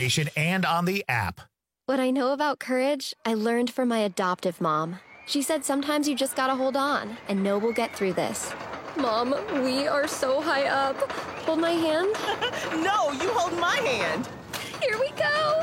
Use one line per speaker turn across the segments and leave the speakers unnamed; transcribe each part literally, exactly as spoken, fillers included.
station and on the app.
What I know about courage, I learned from my adoptive mom. She said sometimes you just gotta hold on and know we'll get through this. Mom, we are so high up. Hold my hand.
No, you hold my hand.
Here we go.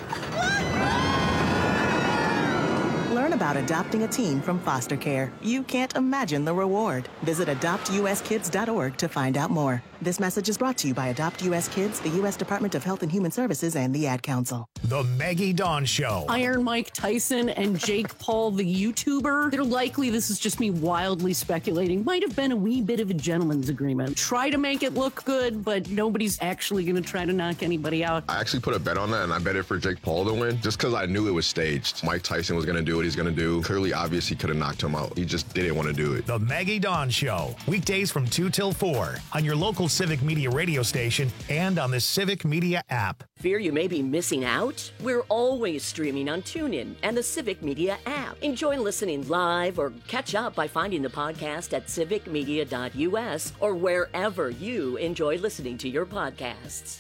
Learn about adopting a teen from foster care. You can't imagine the reward. Visit adopt u s kids dot org to find out more. This message is brought to you by Adopt U S Kids, the U S Department of Health and Human Services, and the Ad Council.
The Maggie Dawn Show.
Iron Mike Tyson and Jake Paul, the YouTuber. They're likely, this is just me wildly speculating, might have been a wee bit of a gentleman's agreement. Try to make it look good, but nobody's actually going to try to knock anybody out.
I actually put a bet on that, and I bet it for Jake Paul to win, just because I knew it was staged. Mike Tyson was going to do what he's going to do. Clearly, obvious, he could have knocked him out. He just didn't want to do it.
The Maggie Dawn Show. Weekdays from two till four on your local Civic Media radio station and on the Civic Media app.
Fear you may be missing out? We're always streaming on TuneIn and the Civic Media app. Enjoy listening live or catch up by finding the podcast at civic media dot u s or wherever you enjoy listening to your podcasts.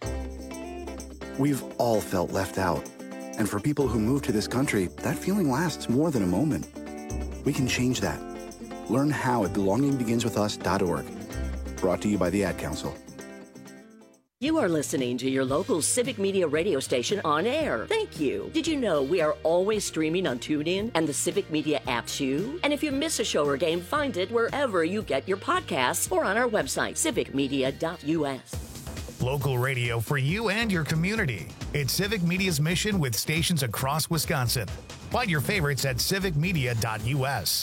We've all felt left out. And for people who move to this country, that feeling lasts more than a moment. We can change that. Learn how at belonging begins with us dot org. Brought to you by the Ad Council.
You are listening to your local Civic Media radio station on air. Thank you. Did you know we are always streaming on TuneIn and the Civic Media app too? And if you miss a show or game, find it wherever you get your podcasts or on our website, civic media dot u s.
Local radio for you and your community. It's Civic Media's mission with stations across Wisconsin. Find your favorites at civic media dot u s.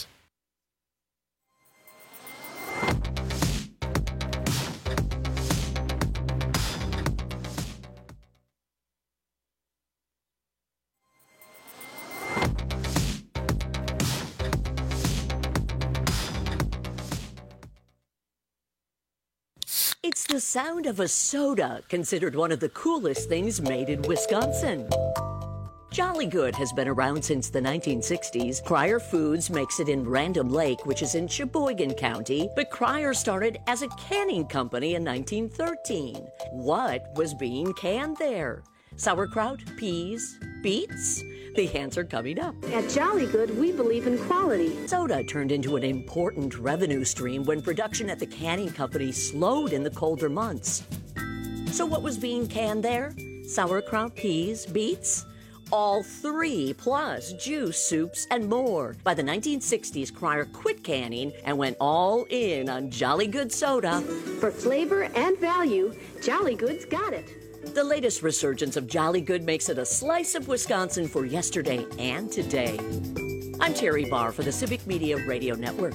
It's the sound of a soda, considered one of the coolest things made in Wisconsin. Jolly Good has been around since the nineteen sixties. Cryer Foods makes it in Random Lake, which is in Sheboygan County, but Cryer started as a canning company in nineteen thirteen. What was being canned there? Sauerkraut, peas, beets? The answer coming up.
At Jolly Good, we believe in quality.
Soda turned into an important revenue stream when production at the canning company slowed in the colder months. So what was being canned there? Sauerkraut, peas, beets? All three, plus juice, soups, and more. By the nineteen sixties, Cryer quit canning and went all in on Jolly Good soda.
For flavor and value, Jolly Good's got it.
The latest resurgence of Jolly Good makes it a slice of Wisconsin for yesterday and today. I'm Terry Barr for the Civic Media Radio Network.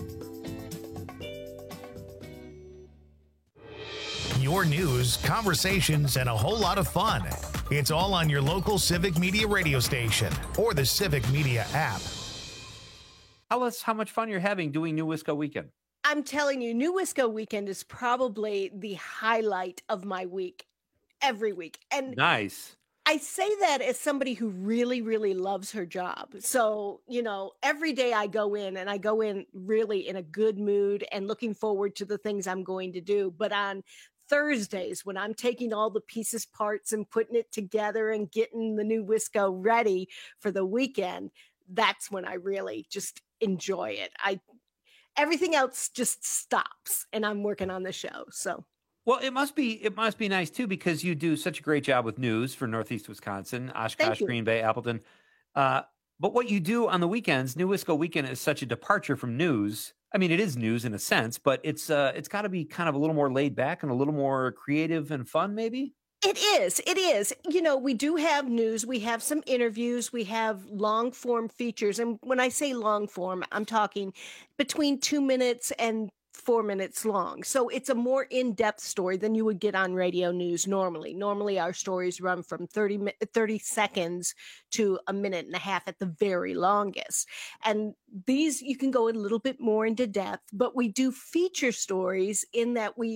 Your news, conversations, and a whole lot of fun. It's all on your local Civic Media radio station or the Civic Media app.
Tell us how much fun you're having doing New Wisco Weekend.
I'm telling you, New Wisco Weekend is probably the highlight of my week. Every week. And
nice.
I say that as somebody who really, really loves her job. So, you know, every day I go in and I go in really in a good mood and looking forward to the things I'm going to do. But on Thursdays, when I'm taking all the pieces, parts, and putting it together and getting the New Wisco ready for the weekend, that's when I really just enjoy it. I everything else just stops and I'm working on the show. So
Well, it must be it must be nice too, because you do such a great job with news for Northeast Wisconsin, Oshkosh, Green Bay, Appleton. Uh, but what you do on the weekends, New Wisco Weekend, is such a departure from news. I mean, it is news in a sense, but it's uh, it's got to be kind of a little more laid back and a little more creative and fun, maybe.
It is. It is. You know, we do have news. We have some interviews. We have long form features. And when I say long form, I'm talking between two minutes and four minutes long. So it's a more in-depth story than you would get on radio news normally. Normally, our stories run from thirty, thirty seconds to a minute and a half at the very longest. And these, you can go a little bit more into depth, but we do feature stories in that we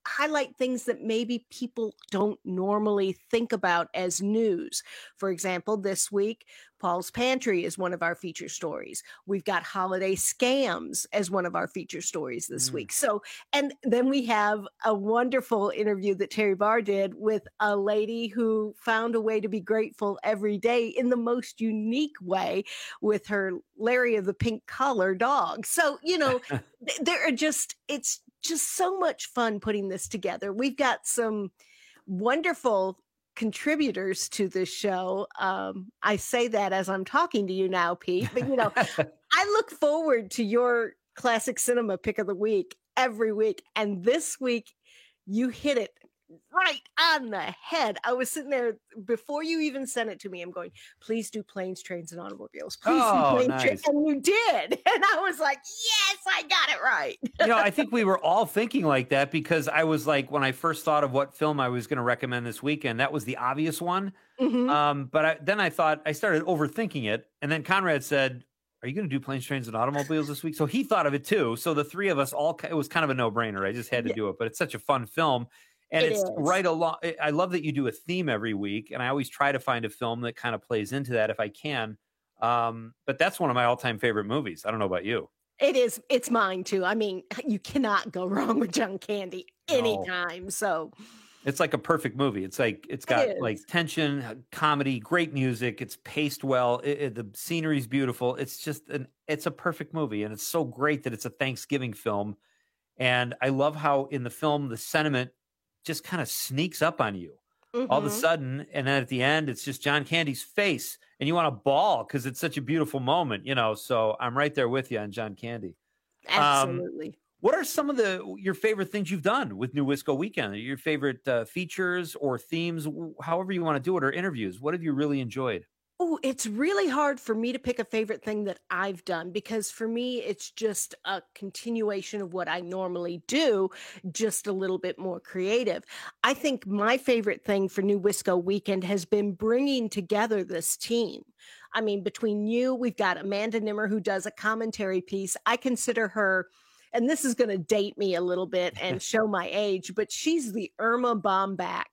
highlight things that maybe people don't normally think about as news. For example, this week, Paul's Pantry is one of our feature stories. We've got holiday scams as one of our feature stories this mm. week. So, and then we have a wonderful interview that Terry Barr did with a lady who found a way to be grateful every day in the most unique way with her Larry of the Pink Collar dog. So, you know, there are just, it's just so much fun putting this together. We've got some wonderful contributors to this show. Um, I say that as I'm talking to you now, Pete, but you know, I look forward to your classic cinema pick of the week every week. And this week you hit it right on the head. I was sitting there before you even sent it to me. I'm going, please do Planes, Trains, and Automobiles. Please
oh,
do Planes,
nice.
Trains. And you did. And I was like, yes, I got it right.
You know, I think we were all thinking like that because I was like, when I first thought of what film I was going to recommend this weekend, that was the obvious one. Mm-hmm. Um, but I, then I thought, I started overthinking it. And then Conrad said, are you going to do Planes, Trains, and Automobiles this week? So he thought of it too. So the three of us all, it was kind of a no-brainer. I just had to yeah. do it. But it's such a fun film. And it it's is. right along. I love that you do a theme every week. And I always try to find a film that kind of plays into that if I can. Um, but that's one of my all-time favorite movies. I don't know about you.
It is. It's mine too. I mean, you cannot go wrong with John Candy anytime. No. So
it's like a perfect movie. It's like, it's got it like tension, comedy, great music. It's paced well. It, it, the scenery's beautiful. It's just an, it's a perfect movie. And it's so great that it's a Thanksgiving film. And I love how in the film, the sentiment just kind of sneaks up on you mm-hmm. all of a sudden. And then at the end, it's just John Candy's face and you want to bawl because it's such a beautiful moment, you know? So I'm right there with you on John Candy.
Absolutely.
Um, what are some of the, your favorite things you've done with New Wisco Weekend? Your favorite uh, features or themes, however you want to do it, or interviews? What have you really enjoyed?
Oh, it's really hard for me to pick a favorite thing that I've done because for me, it's just a continuation of what I normally do, just a little bit more creative. I think my favorite thing for New Wisco Weekend has been bringing together this team. I mean, between you, we've got Amanda Nimmer, who does a commentary piece. I consider her, and this is going to date me a little bit and show my age, but she's the Irma Bomback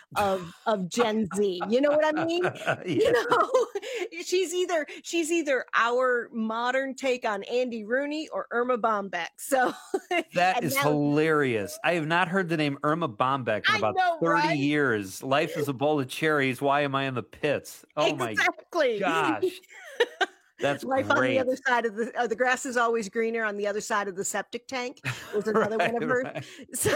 of of Gen Z. You know what I mean? Yeah. You know, she's either she's either our modern take on Andy Rooney or Irma Bombeck. So
that is now, hilarious. I have not heard the name Irma Bombeck in about know, thirty right? years. Life is a bowl of cherries. Why am I in the pits? Oh
exactly.
my gosh. That's
life
great.
On the other side of the uh, the grass is always greener on the other side of the septic tank was another right, one of her. Right. So,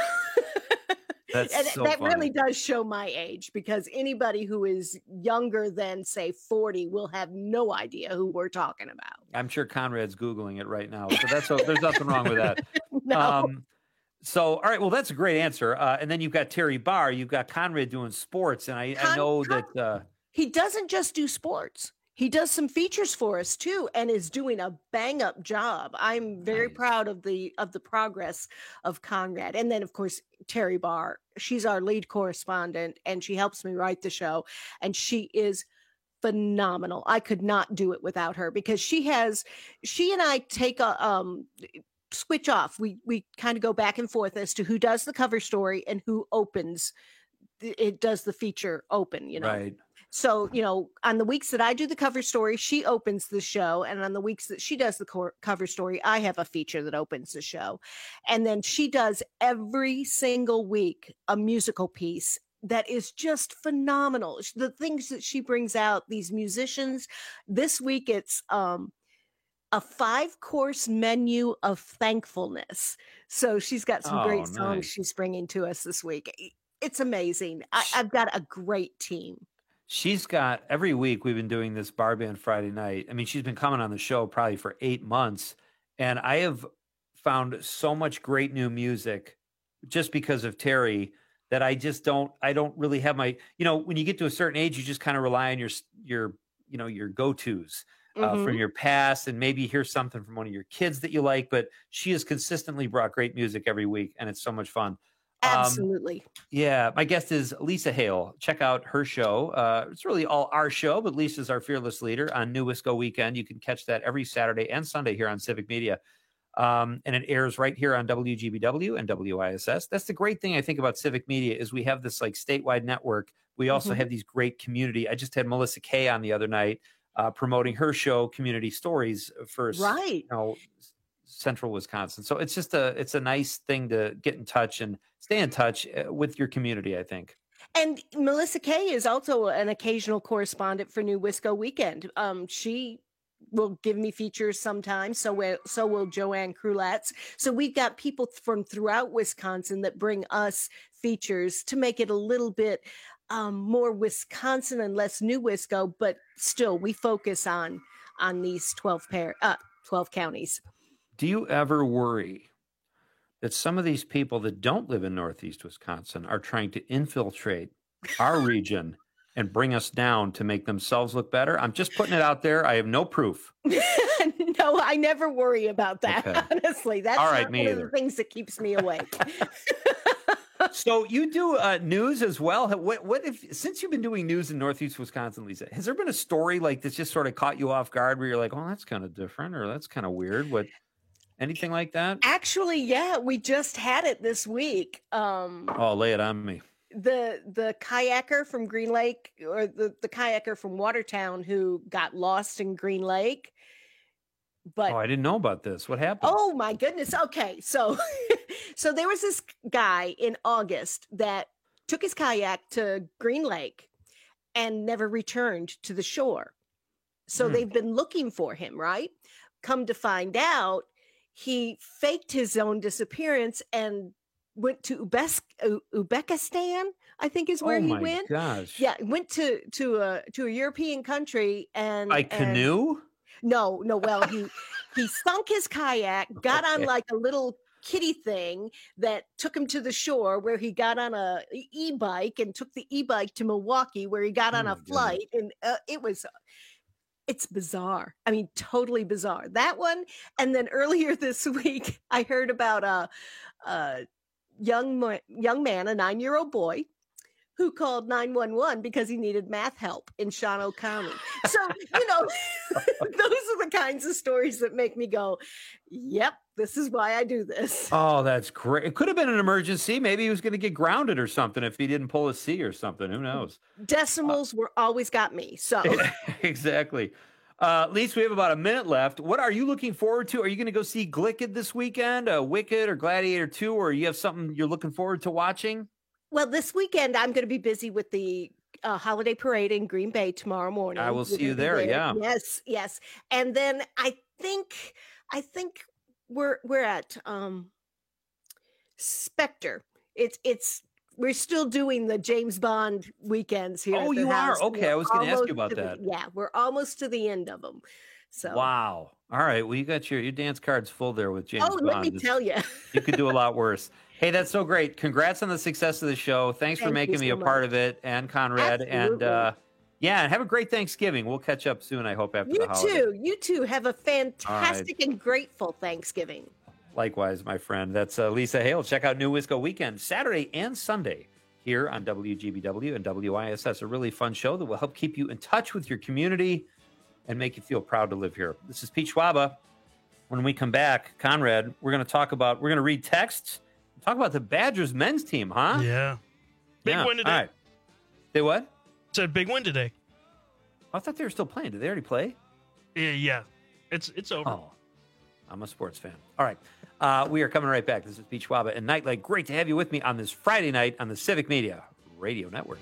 That's
and
so
that
funny.
really does show my age because anybody who is younger than say forty will have no idea who we're talking about.
I'm sure Conrad's Googling it right now. So that's there's nothing wrong with that.
No.
Um, so, all right. Well, that's a great answer. Uh, and then you've got Terry Barr. You've got Conrad doing sports. And I,
Con-
I know
Con-
that uh,
he doesn't just do sports. He does some features for us too, and is doing a bang up job. I'm very
nice.
proud of the of the progress of Conrad. And then, of course, Terry Barr. She's our lead correspondent, and she helps me write the show. And she is phenomenal. I could not do it without her because she has. She and I take a um, switch off. We we kind of go back and forth as to who does the cover story and who opens. It does the feature open. You know.
Right.
So, you know, on the weeks that I do the cover story, she opens the show. And on the weeks that she does the co- cover story, I have a feature that opens the show. And then she does every single week a musical piece that is just phenomenal. The things that she brings out, these musicians. This week, it's um, a five course menu of thankfulness. So she's got some
oh,
great songs
nice.
she's bringing to us this week. It's amazing. I, I've got a great team.
She's got every week we've been doing this bar band Friday night. I mean, she's been coming on the show probably for eight months. And I have found so much great new music just because of Terry that I just don't, I don't really have my, you know, when you get to a certain age, you just kind of rely on your, your, you know, your go-tos uh, mm-hmm. from your past and maybe hear something from one of your kids that you like, but she has consistently brought great music every week and it's so much fun.
Absolutely.
Um, yeah. My guest is Lisa Hale. Check out her show. Uh, it's really all our show, but Lisa's our fearless leader on New Wisco Weekend. You can catch that every Saturday and Sunday here on Civic Media. Um, and it airs right here on W G B W and W I S S. That's the great thing I think about Civic Media is we have this like statewide network. We also mm-hmm. have these great community. I just had Melissa Kay on the other night uh, promoting her show, Community Stories, for
right.
you know, Central Wisconsin. So it's just a it's a nice thing to get in touch and stay in touch with your community, I think.
And Melissa Kay is also an occasional correspondent for New Wisco Weekend. Um, she will give me features sometimes. So will, so will Joanne Krulatz. So we've got people from throughout Wisconsin that bring us features to make it a little bit um, more Wisconsin and less New Wisco, but still we focus on on these twelve pair uh, twelve counties.
Do you ever worry that some of these people that don't live in Northeast Wisconsin are trying to infiltrate our region and bring us down to make themselves look better? I'm just putting it out there. I have no proof.
No, I never worry about that. Okay. Honestly, that's
All right,
not
me
one
either.
of the things that keeps me awake.
So you do uh, news as well. What, what if, since you've been doing news in Northeast Wisconsin, Lisa, has there been a story like this just sort of caught you off guard where you're like, oh, that's kind of different or that's kind of weird? What, anything like that?
Actually, yeah, we just had it this week. Um,
oh, lay it on me.
The the kayaker from Green Lake or the, the kayaker from Watertown who got lost in Green Lake. But
oh, I didn't know about this. What happened?
Oh my goodness. Okay. So so there was this guy in August that took his kayak to Green Lake and never returned to the shore. So hmm. they've been looking for him, right? Come to find out, he faked his own disappearance and went to Ubes- Uzbekistan, I think is where
oh
he
my
went.
Gosh.
Yeah, went to to a to a European country and
by
and,
canoe.
No, no. Well, he he sunk his kayak, got okay. on like a little kiddie thing that took him to the shore, where he got on a e-bike and took the e-bike to Milwaukee, where he got oh on a flight, goodness. and uh, it was. It's bizarre. I mean, totally bizarre. That one, and then earlier this week, I heard about a, a young young man, a nine-year-old boy, who called nine one one because he needed math help in Shawano County. So, you know, those are the kinds of stories that make me go, yep, this is why I do this.
Oh, that's great. It could have been an emergency. Maybe he was going to get grounded or something if he didn't pull a C or something. Who knows?
Decimals uh, were always got me. So
exactly. Uh, at least we have about a minute left. What are you looking forward to? Are you going to go see Glicked this weekend, uh, Wicked or Gladiator two, or you have something you're looking forward to watching?
Well, this weekend, I'm going to be busy with the uh, holiday parade in Green Bay tomorrow morning.
I will see you there. there. Yeah.
Yes. Yes. And then I think, I think we're, we're at um, Spectre. It's, it's, we're still doing the James Bond weekends here.
Oh, you
house.
are? Okay. We're I was going to ask you about that.
The, yeah. We're almost to the end of them. So.
Wow. All right. Well, you got your, your dance cards full there with James
oh,
Bond.
let me
it's,
tell you.
You could do a lot worse. Hey, that's so great. Congrats on the success of the show. Thanks
Thank
for making me
so
a
much.
part of it, and Conrad.
Absolutely.
And uh, yeah, have a great Thanksgiving. We'll catch up soon, I hope, after
you
the holiday.
too. You too. Have a fantastic
right.
and grateful Thanksgiving.
Likewise, my friend. That's uh, Lisa Hale. Check out New Wisco Weekend, Saturday and Sunday here on W G B W and W I S S. A really fun show that will help keep you in touch with your community and make you feel proud to live here. This is Pete Schwaba. When we come back, Conrad, we're going to talk about, we're going to read texts. Talk about the Badgers men's team, huh?
Yeah. Big
yeah.
win today.
All right. They what?
Said big win today.
I thought they were still playing. Did they already play?
Yeah, yeah. It's it's over.
Oh, I'm a sports fan. All right. Uh, we are coming right back. This is Pete Schwaba and Nightlight. Great to have you with me on this Friday night on the Civic Media Radio Network.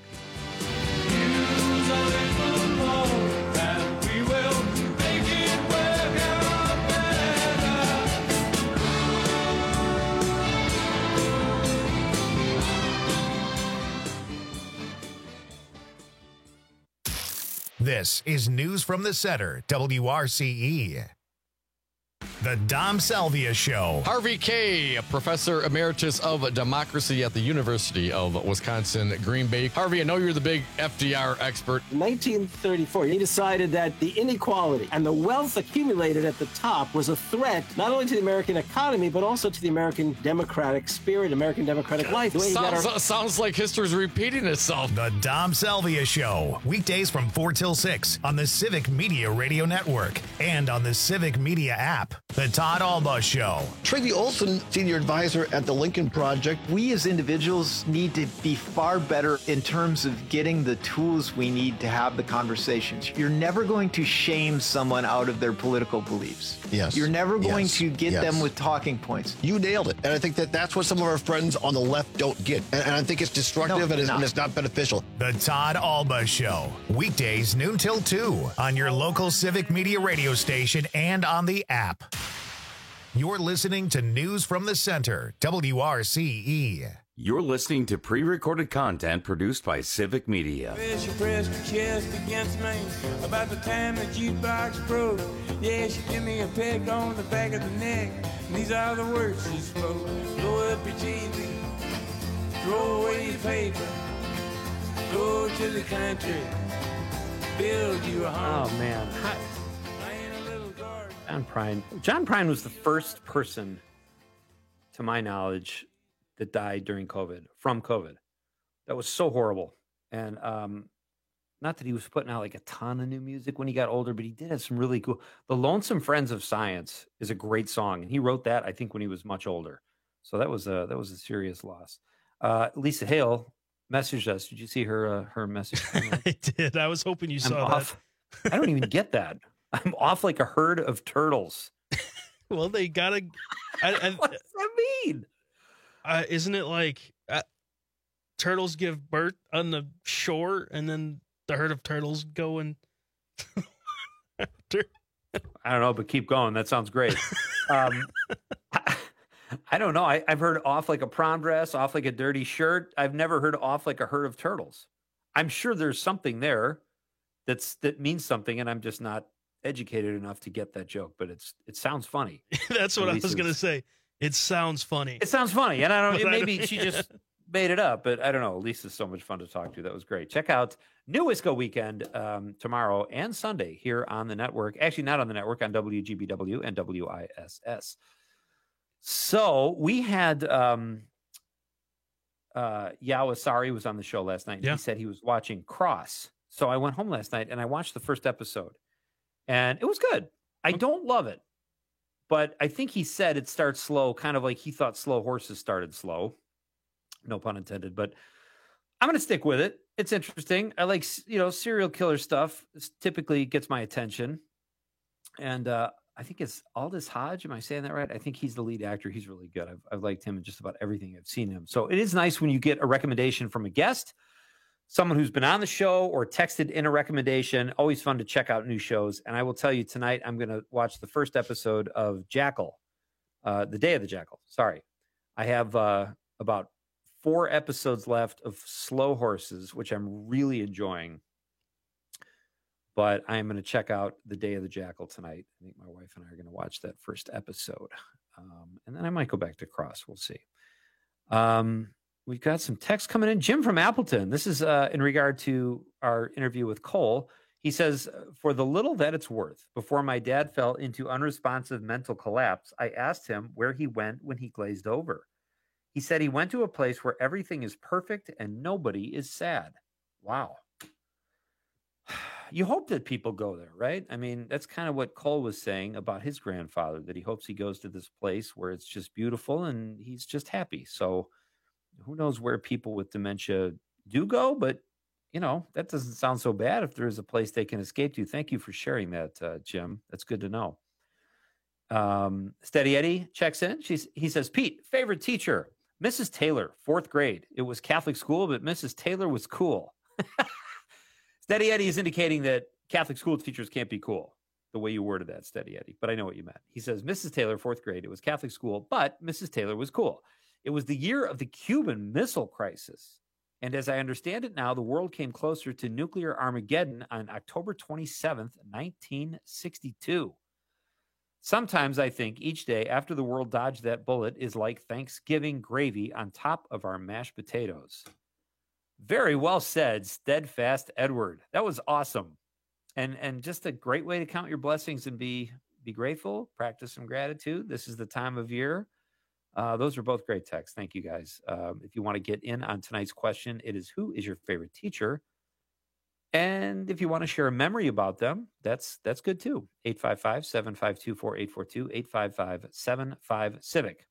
This is News from the Center, W R C E. The Dom Salvia Show.
Harvey Kaye, Professor Emeritus of Democracy at the University of Wisconsin, Green Bay. Harvey, I know you're the big F D R expert.
In nineteen thirty-four, he decided that the inequality and the wealth accumulated at the top was a threat not only to the American economy, but also to the American democratic spirit, American democratic life.
Sounds, our- sounds like history's repeating itself.
The Dom Salvia Show. Weekdays from four till six on the Civic Media Radio Network and on the Civic Media app. The Todd Alba Show.
Tracy Olson, senior advisor at the Lincoln Project.
We as individuals need to be far better in terms of getting the tools we need to have the conversations. You're never going to shame someone out of their political beliefs.
Yes.
You're never going
Yes.
to get
Yes.
them with talking points.
You nailed it. And I think that that's what some of our friends on the left don't get. And, and I think it's destructive
No,
and, it's,
not.
and it's not beneficial.
The Todd Alba Show. Weekdays noon till two on your local Civic Media radio station and on the app. You're listening to News from the Center, W R C E.
You're listening to pre-recorded content produced by Civic Media.
She pressed her chest against me about the time the jukebox broke. Yeah, she gave me a peck on the back of the neck. And these are the words she spoke. Blow up your T V, throw away your paper, go to the country, build you a home.
Oh, man. John Prine. John Prine was the first person, to my knowledge, that died during COVID, from COVID. That was so horrible. And um, not that he was putting out like a ton of new music when he got older, but he did have some really cool. The Lonesome Friends of Science is a great song. And he wrote that, I think, when he was much older. So that was a, that was a serious loss. Uh, Lisa Hale messaged us. Did you see her, uh, her message?
I did. I was hoping you
I'm
saw
off. I don't even get that. I'm off like a herd of turtles.
that. Well, they gotta. I, I,
what does that mean?
Uh, isn't it like uh, turtles give birth on the shore, and then the herd of turtles go and?
I don't know, but keep going. That sounds great. Um, I, I don't know. I, I've heard off like a prom dress, off like a dirty shirt. I've never heard off like a herd of turtles. I'm sure there's something there that's that means something, and I'm just not educated enough to get that joke. But it's it sounds funny.
That's what I was
Lisa's-
gonna say. It sounds funny.
It sounds funny, and I don't.
But I
Maybe
don't-
she just made it up, but I don't know. Lisa's so much fun to talk to. That was great. Check out New Wisco Weekend um, tomorrow and Sunday here on the network. Actually, not on the network, on W G B W and W I S S. So we had um, uh, Yao Asari was on the show last night. And
Yeah.
He said he was watching Cross. So I went home last night and I watched the first episode, and it was good. I don't love it, but I think he said it starts slow, kind of like he thought Slow Horses started slow. No pun intended, but I'm going to stick with it. It's interesting. I like, you know, serial killer stuff. This typically gets my attention. And uh, I think it's Aldous Hodge. Am I saying that right? I think he's the lead actor. He's really good. I've, I've liked him in just about everything I've seen him. So it is nice when you get a recommendation from a guest, someone who's been on the show or texted in a recommendation. Always fun to check out new shows. And I will tell you tonight, I'm going to watch the first episode of Jackal, uh, the Day of the Jackal. Sorry. I have uh, about four episodes left of Slow Horses, which I'm really enjoying. But I'm going to check out The Day of the Jackal tonight. I think my wife and I are going to watch that first episode. Um, and then I might go back to Cross. We'll see. Um, we've got some text coming in. Jim from Appleton. This is uh, in regard to our interview with Cole. He says, for the little that it's worth, before my dad fell into unresponsive mental collapse, I asked him where he went when he glazed over. He said he went to a place where everything is perfect and nobody is sad. Wow. You hope that people go there, right? I mean, that's kind of what Cole was saying about his grandfather, that he hopes he goes to this place where it's just beautiful and he's just happy. So who knows where people with dementia do go, but you know, that doesn't sound so bad if there is a place they can escape to. Thank you for sharing that, uh, Jim. That's good to know. Um, Steady Eddie checks in. She's, he says, Pete, favorite teacher, Missus Taylor, fourth grade. It was Catholic school, but Missus Taylor was cool. Steady Eddie is indicating that Catholic school teachers can't be cool, the way you worded that, Steady Eddie, but I know what you meant. He says, Missus Taylor, fourth grade. It was Catholic school, but Missus Taylor was cool. It was the year of the Cuban Missile Crisis. And as I understand it now, the world came closer to nuclear Armageddon on October twenty-seventh, nineteen sixty-two. Sometimes I think each day after the world dodged that bullet is like Thanksgiving gravy on top of our mashed potatoes. Very well said, Steadfast Edward. That was awesome. And and just a great way to count your blessings and be be grateful, practice some gratitude. This is the time of year. Uh, those are both great texts. Thank you, guys. Um, if you want to get in on tonight's question, it is, who is your favorite teacher? And if you want to share a memory about them, that's that's good too. eight five five, seven five two, four eight four two, eight five five, seven five, Civic.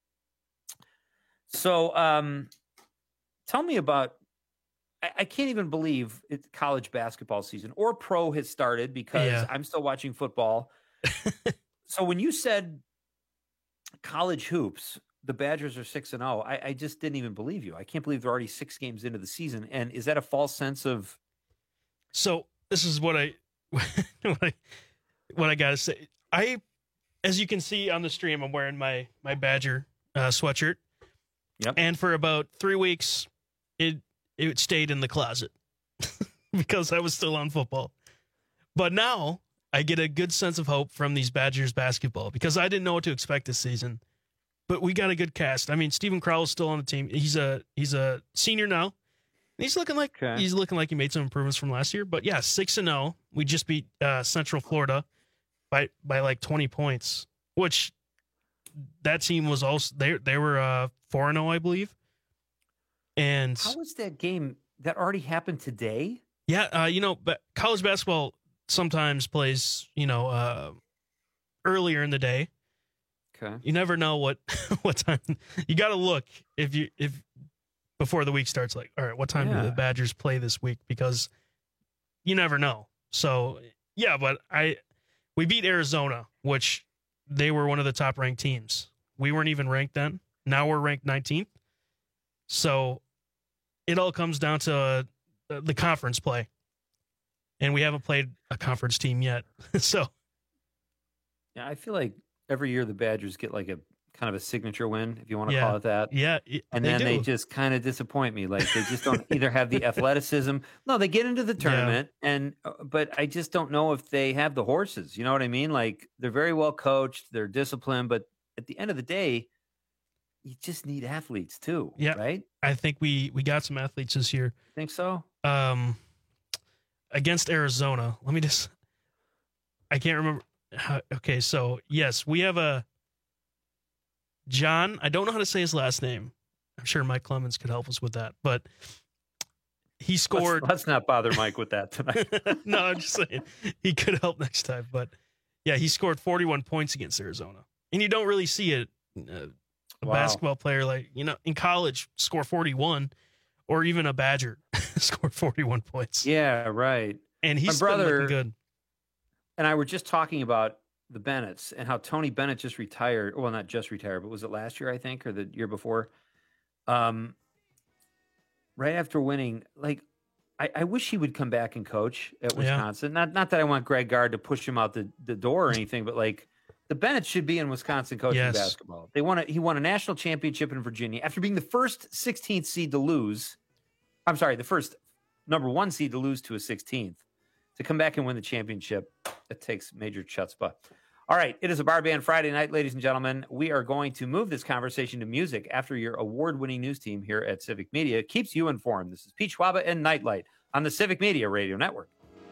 So um, tell me about, I, I can't even believe it's college basketball season or pro has started because
Yeah.
I'm still watching football. So when you said college hoops, the Badgers are six and oh, I, I just didn't even believe you. I can't believe they're already six games into the season. And is that a false sense of...
So this is what I what I what I gotta say. I, as you can see on the stream, I'm wearing my my Badger uh, sweatshirt.
Yep.
And for about three weeks, it it stayed in the closet because I was still on football. But now I get a good sense of hope from these Badgers basketball because I didn't know what to expect this season. But we got a good cast. I mean, Stephen Crowell's still on the team. He's a he's a senior now. He's looking like
Okay.
he's looking like he made some improvements from last year. But yeah, six and zero. We just beat uh, Central Florida by by like twenty points, which that team was also they they were uh, four and zero, I believe. And
How was that game that already happened today?
yeah, uh, you know, but college basketball sometimes plays you know uh, earlier in the day.
Okay.
You never know what what time you got to look if you if. Before the week starts, like, all right, what time
Yeah.
do the Badgers play this week? Because you never know. So, yeah, but I we beat Arizona, which they were one of the top ranked teams. We weren't even ranked then. Now we're ranked nineteenth. So it all comes down to uh, the conference play. And we haven't played a conference team yet. so,
Yeah, I feel like every year the Badgers get like a kind of a signature win, if you want to
Yeah.
call it that.
yeah. it-
And
they
then they
do.
just kind of disappoint me. Like they just don't either have the athleticism. No, they get into the tournament, and uh, but I just don't know if they have the horses. You know what I mean? Like they're very well coached, they're disciplined, but at the end of the day, you just need athletes too.
Yeah.
Right?
I think we, we got some athletes this year.
Think so?
Um, against Arizona. Let me just. I can't remember. How, okay, so yes, we have a John. I don't know how to say his last name. I'm sure Mike Clemens could help us with that, but he scored.
Let's, let's not bother Mike with that tonight.
No, I'm just saying he could help next time. But yeah, he scored forty-one points against Arizona, and you don't really see it. Uh, a
Wow.
basketball player like you know in college score forty-one, or even a Badger score forty-one points.
Yeah, right.
And he's
My
been
brother
looking good.
and I were just talking about the Bennetts and how Tony Bennett just retired. Well, not just retired, but was it last year, I think, or the year before? Um, right after winning, like, I, I wish he would come back and coach at
Yeah.
Wisconsin. Not not that I want Greg Gard to push him out the, the door or anything, but like the Bennetts should be in Wisconsin coaching
Yes.
basketball. They won a, he won a national championship in Virginia after being the first sixteenth seed to lose. I'm sorry, the first number one seed to lose to a sixteenth. To come back and win the championship, it takes major chutzpah. All right, it is a Bar Band Friday night, ladies and gentlemen. We are going to move this conversation to music after your award-winning news team here at Civic Media keeps you informed. This is Pete Schwaba and Nightlight on the Civic Media Radio Network.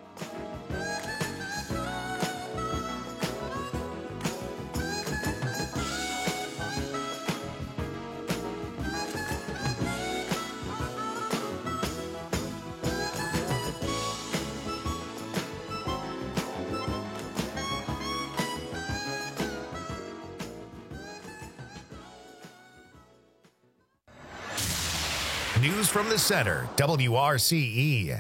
News from the center, W R C E.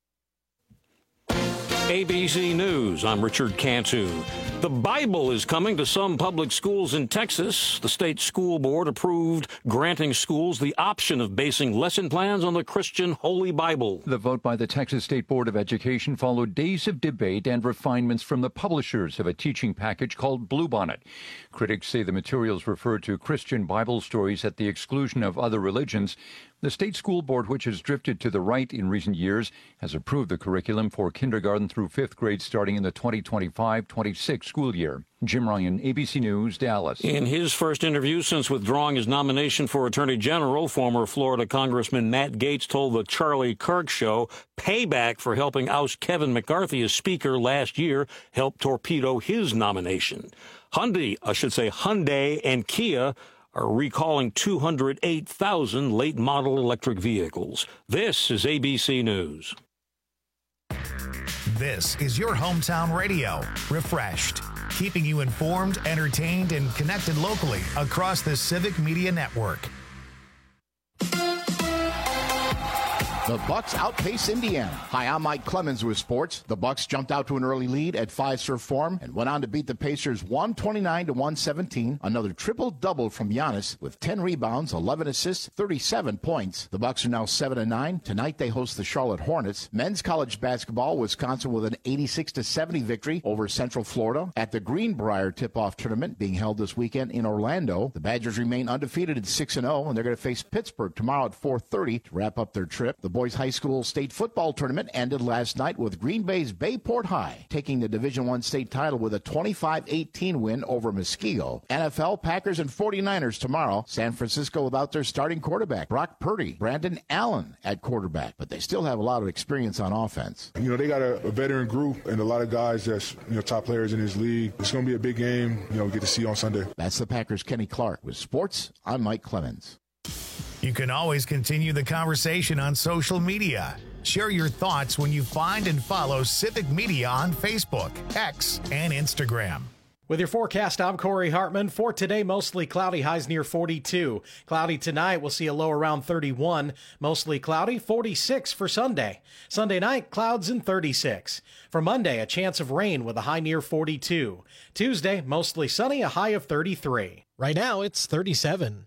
A B C News, I'm Richard Cantu. The Bible is coming to some public schools in Texas. The state school board approved granting schools the option of basing lesson plans on the Christian Holy Bible.
The vote by the Texas State Board of Education followed days of debate and refinements from the publishers of a teaching package called Bluebonnet. Critics say the materials refer to Christian Bible stories at the exclusion of other religions. The state school board, which has drifted to the right in recent years, has approved the curriculum for kindergarten through fifth grade starting in the twenty twenty-five twenty-six school year. Jim Ryan, A B C News, Dallas.
In his first interview since withdrawing his nomination for Attorney General, former Florida Congressman Matt Gaetz told the Charlie Kirk Show payback for helping oust Kevin McCarthy as Speaker last year helped torpedo his nomination. Hyundai, I should say Hyundai and Kia are recalling two hundred eight thousand late model electric vehicles. This is A B C News.
This is your hometown radio, refreshed, keeping you informed, entertained, and connected locally across the Civic Media Network.
The Bucks outpace Indiana. Hi, I'm Mike Clemens with sports. The Bucks jumped out to an early lead at Fiserv Forum and went on to beat the Pacers one twenty-nine to one seventeen. Another triple-double from Giannis with ten rebounds, eleven assists, thirty-seven points. The Bucks are now seven and nine. Tonight they host the Charlotte Hornets. Men's college basketball, Wisconsin with an eighty-six to seventy victory over Central Florida. At the Greenbrier tip-off tournament being held this weekend in Orlando, the Badgers remain undefeated at six and oh, and they're going to face Pittsburgh tomorrow at four thirty to wrap up their trip. The boys high school state football tournament ended last night with Green Bay's Bayport High taking the Division One state title with a twenty-five eighteen win over Muskego. N F L, Packers, and forty-niners tomorrow. San Francisco without their starting quarterback, Brock Purdy, Brandon Allen at quarterback, but they still have a lot of experience on offense.
You know, they got a, a veteran group and a lot of guys that's, you know, top players in this league. It's going to be a big game, you know, we get to see on Sunday.
That's the Packers' Kenny Clark. With sports, I'm Mike Clemens.
You can always continue the conversation on social media. Share your thoughts when you find and follow Civic Media on Facebook, X, and Instagram.
With your forecast, I'm Corey Hartman. For today, mostly cloudy, highs near forty-two. Cloudy tonight, we'll see a low around thirty-one. Mostly cloudy, forty-six for Sunday. Sunday night, clouds and thirty-six. For Monday, a chance of rain with a high near forty-two. Tuesday, mostly sunny, a high of thirty-three.
Right now, it's thirty-seven.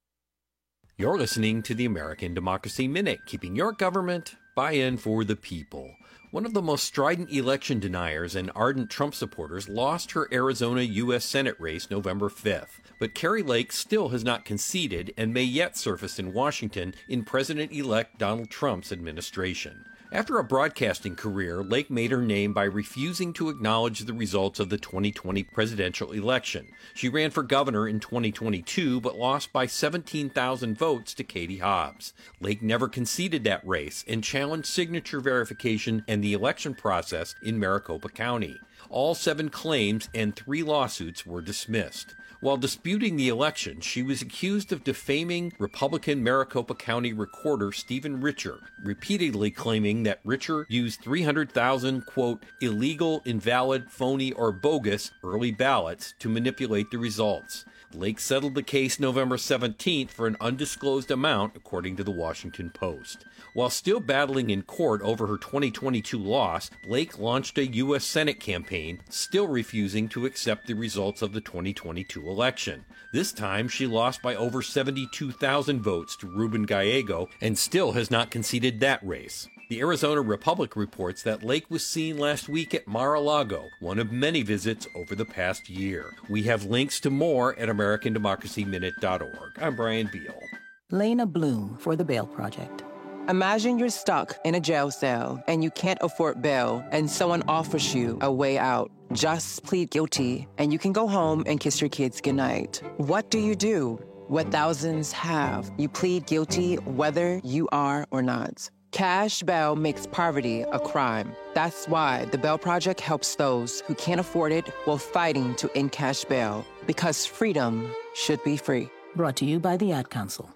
You're listening to the American Democracy Minute, keeping your government buy-in for the people. One of the most strident election deniers and ardent Trump supporters lost her Arizona U S Senate race November fifth. But Kari Lake still has not conceded and may yet surface in Washington in President-elect Donald Trump's administration. After a broadcasting career, Lake made her name by refusing to acknowledge the results of the twenty twenty presidential election. She ran for governor in twenty twenty-two, but lost by seventeen thousand votes to Katie Hobbs. Lake never conceded that race and challenged signature verification and the election process in Maricopa County. All seven claims and three lawsuits were dismissed. While disputing the election, she was accused of defaming Republican Maricopa County Recorder Stephen Richer, repeatedly claiming that Richer used three hundred thousand, quote, illegal, invalid, phony, or bogus early ballots to manipulate the results. Lake settled the case November seventeenth for an undisclosed amount, according to the Washington Post. While still battling in court over her twenty twenty-two loss, Lake launched a U S Senate campaign, still refusing to accept the results of the twenty twenty-two election. This time, she lost by over seventy-two thousand votes to Ruben Gallego and still has not conceded that race. The Arizona Republic reports that Lake was seen last week at Mar-a-Lago, one of many visits over the past year. We have links to more at American Democracy Minute dot org. I'm Brian Beal.
Lena Bloom for the Bail Project. Imagine you're stuck in a jail cell and you can't afford bail and someone offers you a way out. Just plead guilty and you can go home and kiss your kids goodnight. What do you do? What thousands have. You plead guilty whether you are or not. Cash bail makes poverty a crime. That's why the Bail Project helps those who can't afford it while fighting to end cash bail. Because freedom should be free.
Brought to you by the Ad Council.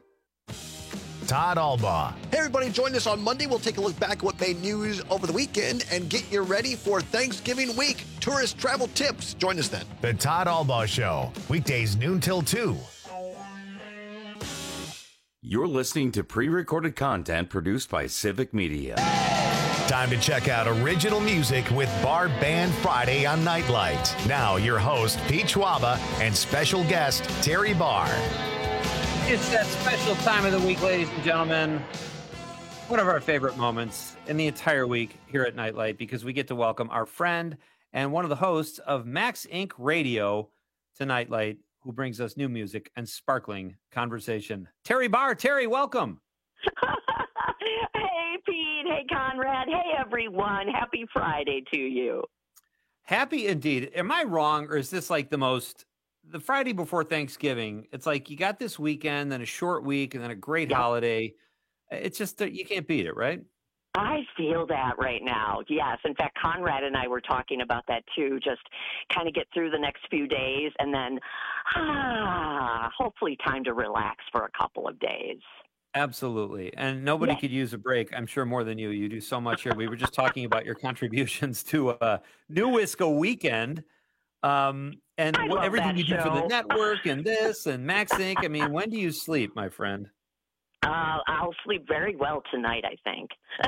Todd Albaugh.
Hey, everybody, join us on Monday. We'll take a look back at what made news over the weekend and get you ready for Thanksgiving week. Tourist travel tips. Join us then.
The Todd Albaugh Show, weekdays noon till two.
You're listening to pre-recorded content produced by Civic Media.
Time to check out original music with Bar Band Friday on Nightlight. Now, your host, Pete Schwaba, and special guest, Terry Barr.
It's that special time of the week, ladies and gentlemen. One of our favorite moments in the entire week here at Nightlight, because we get to welcome our friend and one of the hosts of Max Incorporated. Radio to Nightlight, who brings us new music and sparkling conversation. Terry Barr. Terry, welcome.
Hey, Pete. Hey, Conrad. Hey, everyone. Happy Friday to you.
Happy indeed. Am I wrong, or is this like the most... The Friday before Thanksgiving, it's like you got this weekend, then a short week, and then a great yep. holiday. It's just, you can't beat it, right?
I feel that right now. Yes. In fact, Conrad and I were talking about that too. Just kind of get through the next few days and then, ah, hopefully time to relax for a couple of days.
Absolutely. And nobody
Yes.
could use a break, I'm sure, more than you. You do so much here. We were just talking about your contributions to uh, New Wisco Weekend, um, and
I
what,
love
everything
that
you do for the
show.
network and this and MaxInc. I mean, when do you sleep, my friend?
Uh, I'll sleep very well tonight, I think.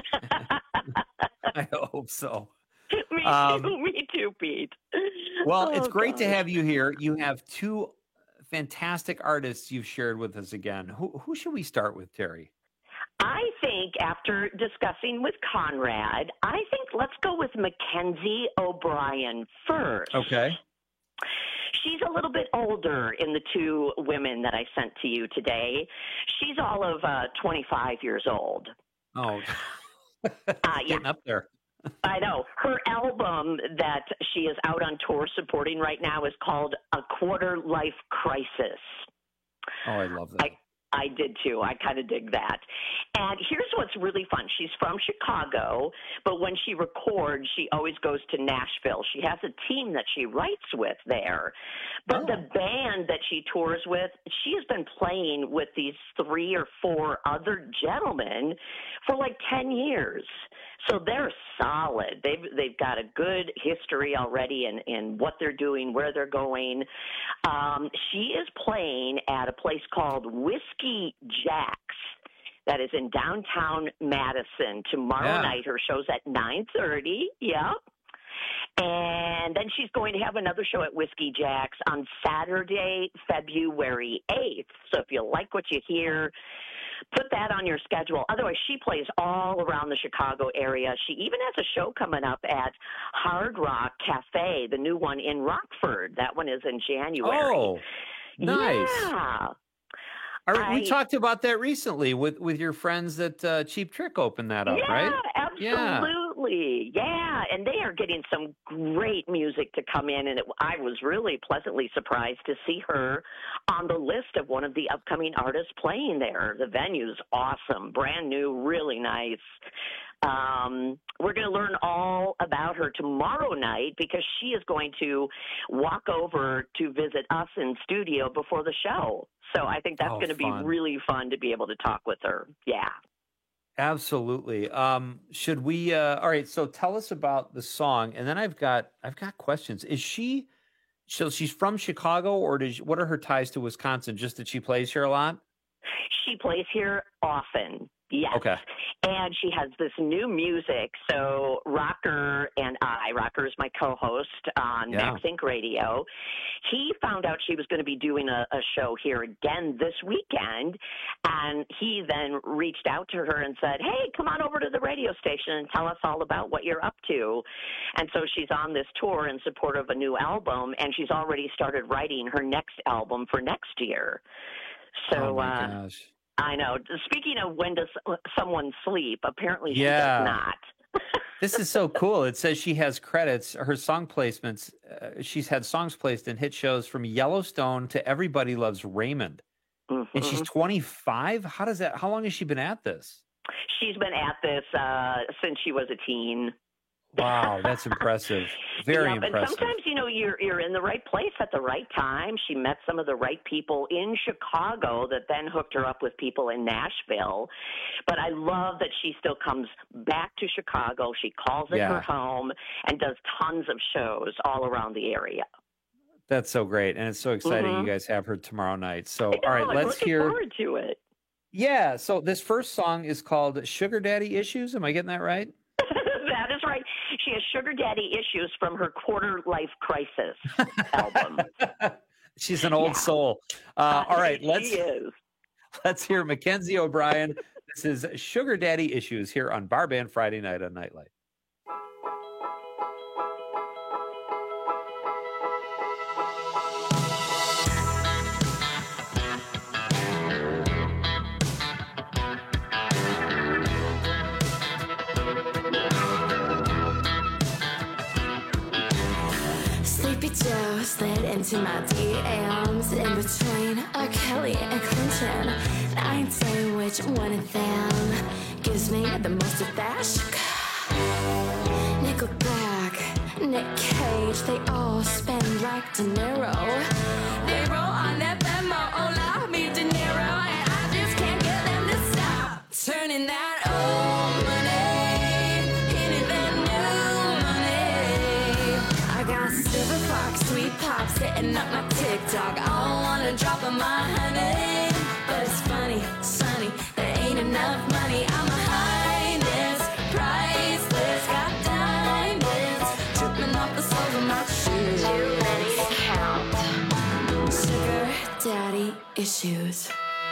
I hope so.
me
Um,
too, me too, Pete.
Well, it's
Oh,
great to
gosh.
have you here. You have two fantastic artists you've shared with us again. Who, who should we start with, Terry?
I think after discussing with Conrad, I think let's go with Mackenzie O'Brien first.
Okay.
She's a little bit older in the two women that I sent to you today. She's all of uh, twenty-five years old.
Oh,
Uh, yeah,
getting up there.
I know. Her album that she is out on tour supporting right now is called A Quarter Life Crisis.
Oh, I love that.
I, I did too. I kind of dig that. And here's what's really fun. She's from Chicago, but when she records, she always goes to Nashville. She has a team that she writes with there. But
Oh.
the band that she tours with, she has been playing with these three or four other gentlemen for like ten years. So they're solid. They've they've got a good history already in, in what they're doing, where they're going. Um, she is playing at a place called Whiskey Jack's that is in downtown Madison tomorrow
Yeah.
night. Her show's at nine thirty. Yep. And then she's going to have another show at Whiskey Jack's on Saturday, February eighth. So if you like what you hear, put that on your schedule. Otherwise, she plays all around the Chicago area. She even has a show coming up at Hard Rock Cafe, the new one in Rockford. That one is in January.
Oh, nice.
Yeah.
All right,
I-
we talked about that recently with, with your friends at uh, Cheap Trick opened that up,
yeah,
right?
absolutely. Yeah. And they are getting some great music to come in. And it, I was really pleasantly surprised to see her on the list of one of the upcoming artists playing there. The venue's awesome, brand new, really nice. Um, we're going to learn all about her tomorrow night because she is going to walk over to visit us in studio before the show. So I think that's
Oh,
going to be
fun.
really fun to be able to talk with her. Yeah.
Absolutely. Um, should we? Uh, all right. So tell us about the song, and then I've got I've got questions. Is she? So she's from Chicago, or does what are her ties to Wisconsin? Just that she plays here a lot.
She plays here often. Yes.
Okay.
And she has this new music. So Rocker and I, Rocker is my co-host on
Yeah.
MaxInc Radio. He found out she was going to be doing a, a show here again this weekend. And he then reached out to her and said, hey, come on over to the radio station and tell us all about what you're up to. And so she's on this tour in support of a new album. And she's already started writing her next album for next year. So,
oh my
uh,
gosh.
I know. Speaking of when does someone sleep, apparently she
Yeah.
does not.
This is so cool. It says she has credits. Her song placements. Uh, she's had songs placed in hit shows from Yellowstone to Everybody Loves Raymond, and she's
Mhm.
twenty-five. How does that? How long has she been at this?
She's been at this uh, since she was a teen.
Wow, that's impressive. Very
Yep,
impressive.
And sometimes, you know, you're you're in the right place at the right time. She met some of the right people in Chicago that then hooked her up with people in Nashville. But I love that she still comes back to Chicago. She calls it
Yeah.
her home and does tons of shows all around the area.
That's so great, and it's so exciting.
Mhm.
You guys have her tomorrow night. So,
I know,
all right,
I'm
let's
looking
hear.
forward to it.
Yeah. So this first song is called "Sugar Daddy Issues." Am I getting that right?
That is right. She has sugar daddy issues from her Quarter Life Crisis album.
She's an old
Yeah.
soul. Uh, all right,
She
let's
is.
let's hear Mackenzie O'Brien. This is "Sugar Daddy Issues" here on Bar Band Friday night on Nightlight.
Sleepy Joe slid into my D Ms in between R. Kelly and Clinton. And I ain't saying which one of them gives me the most of that sugar. Nickelback, Nick Cage, they all spend like De Niro. They roll on that Venmo, hola, me De Niro, and I just can't get them to stop. Silver fox, sweet pop, setting up my TikTok. I don't wanna drop on my honey, but it's funny, sunny, there ain't enough money. I'm a highness, priceless, got diamonds dripping off the soles of my shoes. Too many to count. Sugar daddy issues.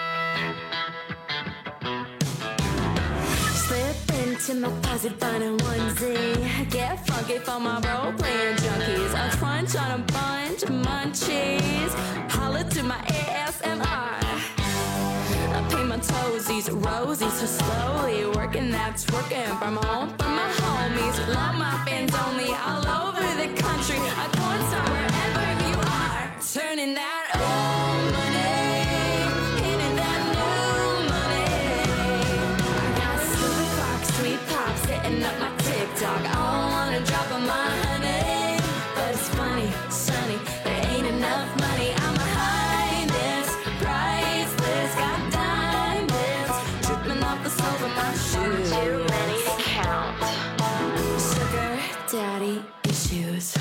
Slip into my closet, find a onesie. Get funky for my role-playing junkies. A crunch on a bunch of munchies. Holler to my A S M R. I paint my toesies rosy, so slowly working that's working from home for my homies. Love my fans only all over the country. I porn star wherever you are. Turning that old money into that new money. I got silver fox, sweet pop, setting up my TikTok. I don't wanna drop on my honey, but it's funny, sunny, there ain't enough money. I'm a highness, priceless, got diamonds dripping off the soles of my shoes. Too many to count. Sugar daddy issues.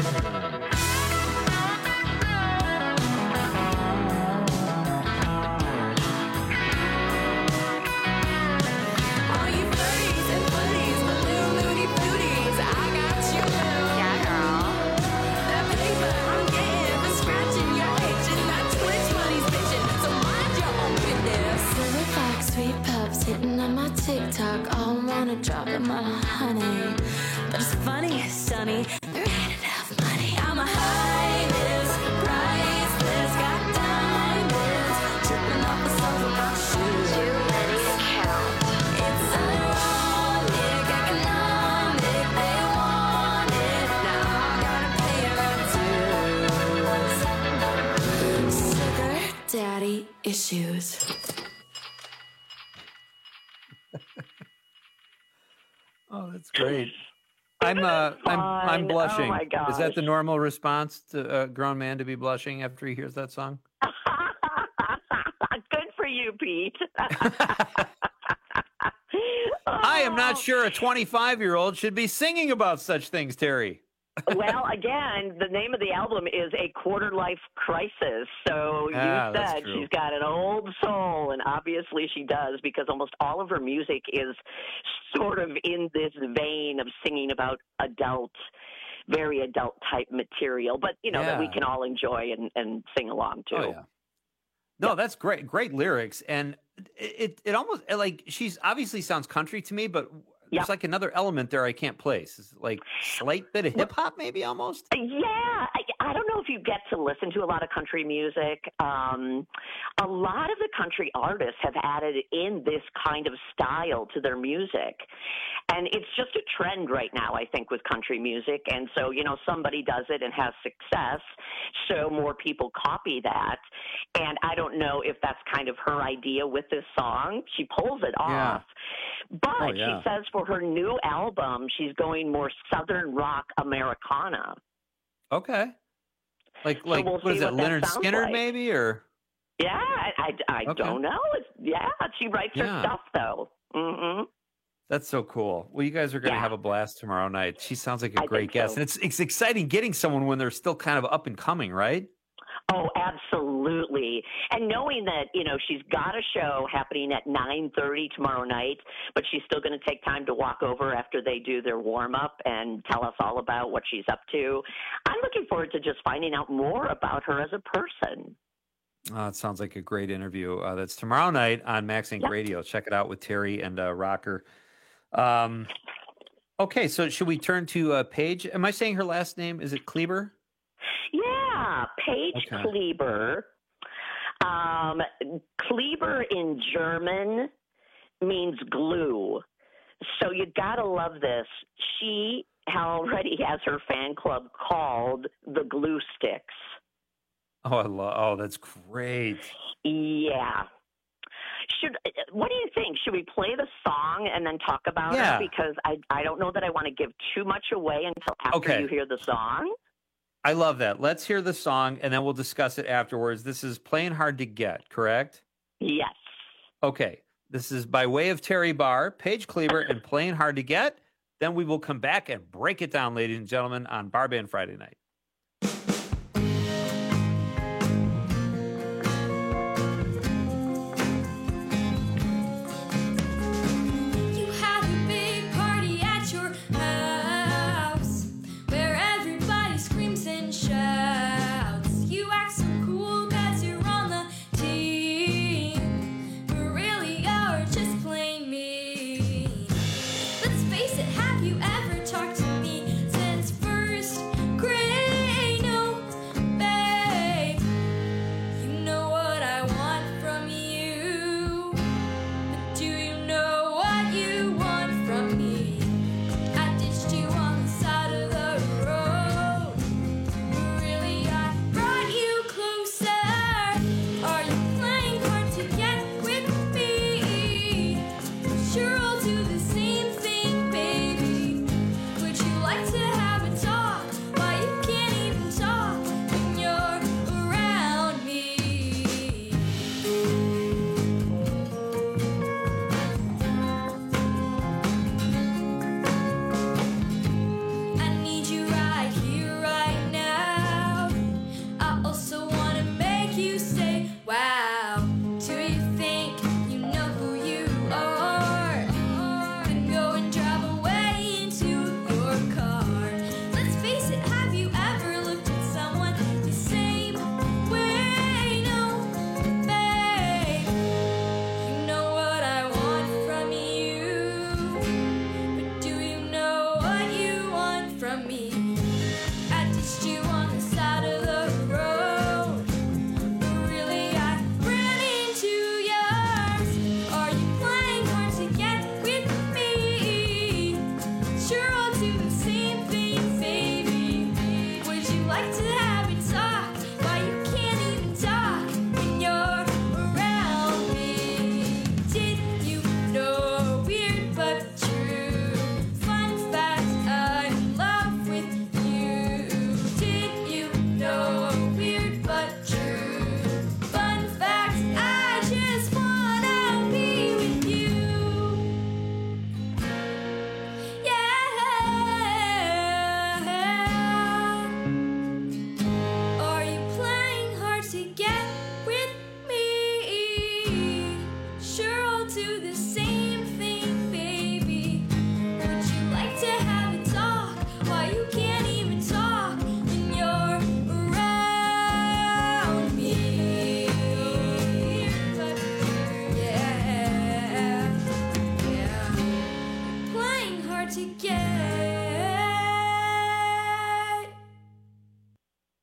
All you furries and footies, balloon loony booties, I got you. Yeah, girl. That paper I'm getting for scratching your itch, and that Twitch money's bitching, so mind your own business. Silver fox, sweet pups, hitting on my TikTok. All wanna drop in my honey, but it's funny, sunny, there ain't enough money. I'm a highness, priceless, got diamonds dripping off the soles of my shoes. Too many to count. It's ironic, economic, they want it. Now I gotta pay her dues. Sugar daddy issues.
Oh, that's great. I'm uh, I'm I'm
Fun.
blushing.
Oh, my
Is that the
gosh.
normal response to a grown man to be blushing after he hears that song?
Good for you, Pete.
I am not sure a twenty-five-year-old should be singing about such things, Terry.
Well, again, the name of the album is A Quarter Life Crisis. So you
Ah, that's
said
true.
she's got an old soul, and obviously she does, because almost all of her music is sort of in this vein of singing about adult, very adult type material, but, you know, that we
Yeah.
can all enjoy and, and sing along to.
Oh, yeah. No, that's great. Great lyrics. And it, it, it almost like she's obviously sounds country to me, but there's like another element there I can't place. It's like slight bit of hip hop, maybe almost.
Yeah, I, I don't know if you get to listen to a lot of country music. Um, a lot of the country artists have added in this kind of style to their music. And it's just a trend right now, I think, with country music. And so, you know, somebody does it and has success, so more people copy that. And I don't know if that's kind of her idea with this song. She pulls it
Yeah.
off. But
Oh, yeah.
she says for her new album, she's going more Southern rock Americana.
Okay. Like,
So
like
we'll
what
see
is that,
what that
Leonard
sounds
Skinner
like.
maybe? Or
Yeah, I, I, I
Okay.
don't know. It's, yeah, she writes
Yeah.
her stuff, though. Mm-hmm.
That's so cool. Well, you guys are going to
Yeah.
have a blast tomorrow night. She sounds like a
I
great
think
guest.
so.
And it's it's exciting getting someone when they're still kind of up and coming, right?
Oh, absolutely. And knowing that, you know, she's got a show happening at nine thirty tomorrow night, but she's still going to take time to walk over after they do their warm-up and tell us all about what she's up to. I'm looking forward to just finding out more about her as a person.
Oh, it sounds like a great interview. Uh, that's tomorrow night on Max Inc
Yep.
Radio. Check it out with Terry and uh, Rocker. Um, okay, so should we turn to uh, Paige? Am I saying her last name? Is it Kleber?
Yeah, Paige
Okay.
Kleber. Um, Kleber in German means glue. So you gotta love this. She already has her fan club called the Glue Sticks.
Oh, I love. Oh, that's great.
Yeah. Should what do you think? Should we play the song and then talk about
Yeah.
it? Because I I don't know that I want to give too much away until after
Okay.
you hear the song.
I love that. Let's hear the song and then we'll discuss it afterwards. This is Playing Hard to Get, correct?
Yes.
Okay. This is by way of Terry Barr, Paige Kleber, and Playing Hard to Get. Then we will come back and break it down, ladies and gentlemen, on Bar Band Friday night.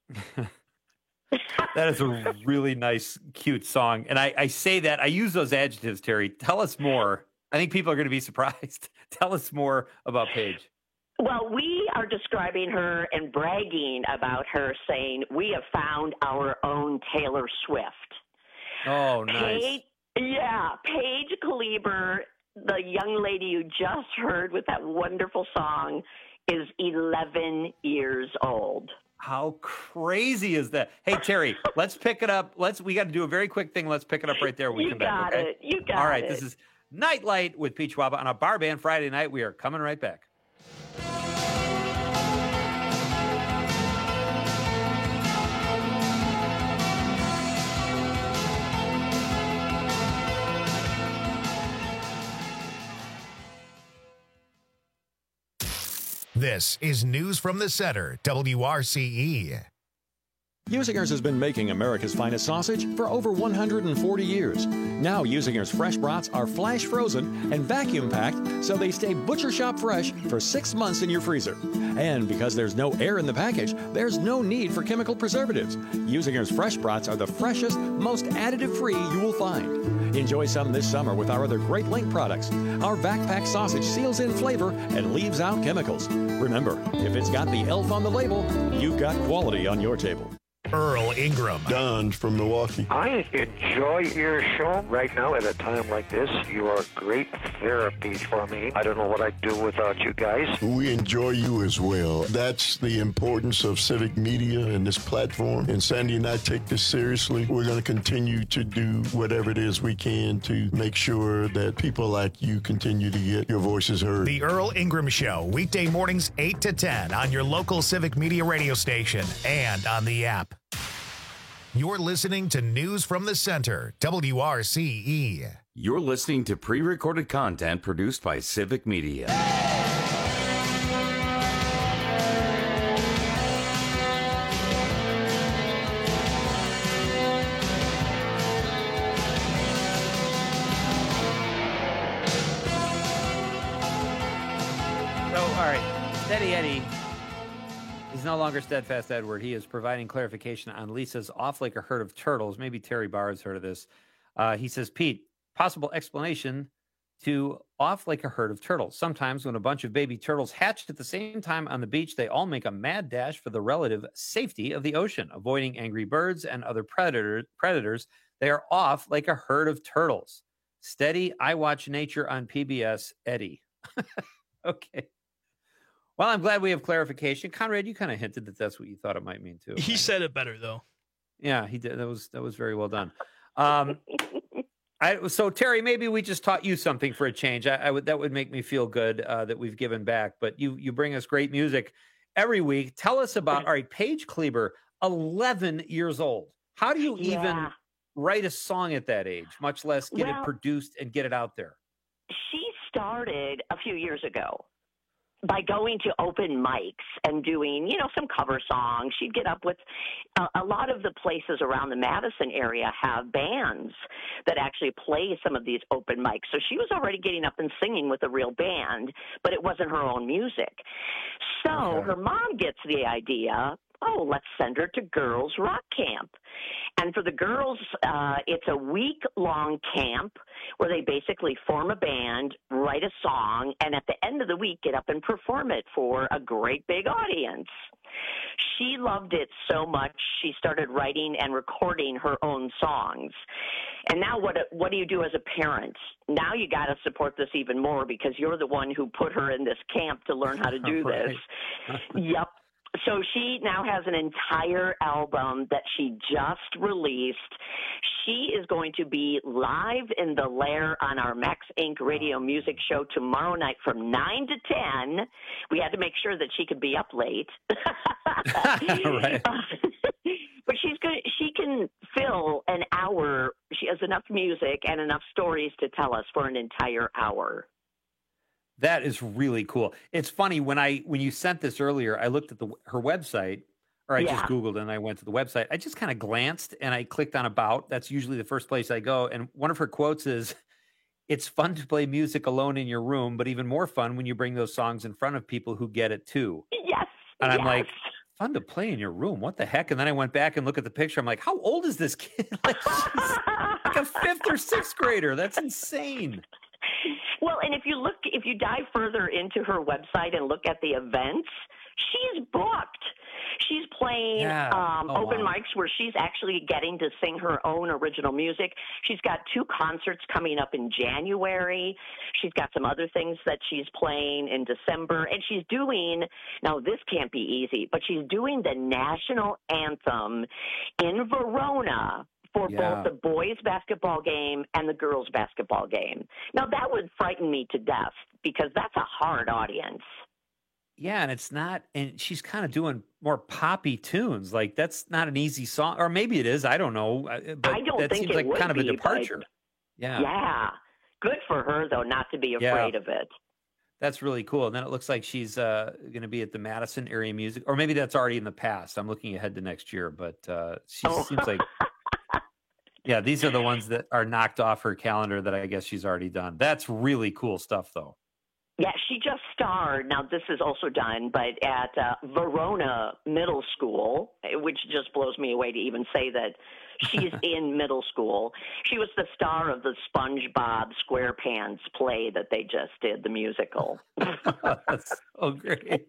That is a really nice, cute song. And I, I say that, I use those adjectives, Terry. Tell us more. I think people are going to be surprised. Tell us more about Paige.
Well, we are describing her and bragging about her, saying we have found our own Taylor Swift.
Oh, nice.
Paige, yeah, Paige Kleber, the young lady you just heard with that wonderful song, is eleven years old.
How crazy is that? Hey, Terry, let's pick it up. Let's. We got to do a very quick thing. Let's pick it up right there when we
You
come back.
got
Okay?
it. You got
All right,
it.
this is Nightlight with Peach Waba on a Bar Band Friday night. We are coming right back.
This is News from the Center, W R C E.
Usinger's has been making America's finest sausage for over one hundred forty years. Now Usinger's fresh brats are flash frozen and vacuum packed so they stay butcher shop fresh for six months in your freezer. And because there's no air in the package, there's no need for chemical preservatives. Usinger's fresh brats are the freshest, most additive-free you will find. Enjoy some this summer with our other Great Link products. Our vac pack sausage seals in flavor and leaves out chemicals. Remember, if it's got the elf on the label, you've got quality on your table.
Earl Ingram.
Don from Milwaukee.
I enjoy your show right now at a time like this. You are great therapy for me. I don't know what I'd do without you guys.
We enjoy you as well. That's the importance of civic media and this platform. And Sandy and I take this seriously. We're going to continue to do whatever it is we can to make sure that people like you continue to get your voices heard.
The Earl Ingram Show, weekday mornings eight to ten on your local civic media radio station and on the app. You're listening to News from the Center, W R C E.
You're listening to pre-recorded content produced by Civic Media.
So, all right, Steady Eddie. He's no longer Steadfast Edward. He is providing clarification on Lisa's Off Like a Herd of Turtles. Maybe Terry Barr's heard of this. Uh, he says, Pete, possible explanation to Off Like a Herd of Turtles. Sometimes when a bunch of baby turtles hatched at the same time on the beach, they all make a mad dash for the relative safety of the ocean, avoiding angry birds and other predator, predators. They are off like a herd of turtles. Steady, I watch nature on P B S, Eddie. Okay. Well, I'm glad we have clarification. Conrad, you kind of hinted that that's what you thought it might mean too.
He said it better though.
Yeah, he did. That was that was very well done. Um, I, so Terry, maybe we just taught you something for a change. I, I would that would make me feel good uh, that we've given back. But you you bring us great music every week. Tell us about all right, Paige Kleber, eleven years old. How do you
Yeah.
even write a song at that age, much less get
Well-
it produced and get it out there?
She started a few years ago by going to open mics and doing, you know, some cover songs. She'd get up with a, a lot of the places around the Madison area have bands that actually play some of these open mics. So she was already getting up and singing with a real band, but it wasn't her own music. So
Okay.
her mom gets the idea, oh, let's send her to Girls Rock Camp. And for the girls, uh, it's a week-long camp where they basically form a band, write a song, and at the end of the week get up and perform it for a great big audience. She loved it so much, she started writing and recording her own songs. And now what what do you do as a parent? Now you got to support this even more because you're the one who put her in this camp to learn how to do this. Yep. So she now has an entire album that she just released. She is going to be live in the Lair on our Max Incorporated radio music show tomorrow night from nine to ten. We had to make sure that she could be up late.
Right.
But she's going she can fill an hour. She has enough music and enough stories to tell us for an entire hour.
That is really cool. It's funny when I when you sent this earlier, I looked at the her website, or I
Yeah.
just Googled and I went to the website. I just kind of glanced and I clicked on about. That's usually the first place I go. And one of her quotes is, "It's fun to play music alone in your room, but even more fun when you bring those songs in front of people who get it too."
Yes.
And I'm
yes.
like, fun to play in your room. What the heck? And then I went back and looked at the picture. I'm like, how old is this kid? Like, she's like a fifth or sixth grader. That's insane.
Well, and if you look, if you dive further into her website and look at the events, she's booked. She's playing
Yeah.
um,
Oh,
open
wow.
mics where she's actually getting to sing her own original music. She's got two concerts coming up in January. She's got some other things that she's playing in December. And she's doing, now this can't be easy, but she's doing the national anthem in Verona for
Yeah.
both the boys basketball game and the girls basketball game. Now that would frighten me to death because that's a hard audience.
Yeah, and it's not, and she's kind of doing more poppy tunes. Like that's not an easy song, or maybe it is. I don't know. uh, But
I don't
that
think
seems
it
like
would
kind of a
be, but-
departure. Yeah,
Yeah. Good for her, though, not to be
Yeah.
afraid of it.
that's really cool. And then it looks like she's uh, going to be at the Madison Area Music, or maybe that's already in the past. I'm looking ahead to next year, but uh, she
Oh.
seems like, yeah, these are the ones that are knocked off her calendar that I guess she's already done. That's really cool stuff, though.
Yeah, she just starred. Now, this is also done, but at uh, Verona Middle School, which just blows me away to even say that she's in middle school. She was the star of the SpongeBob SquarePants play that they just did, the musical.
That's so great.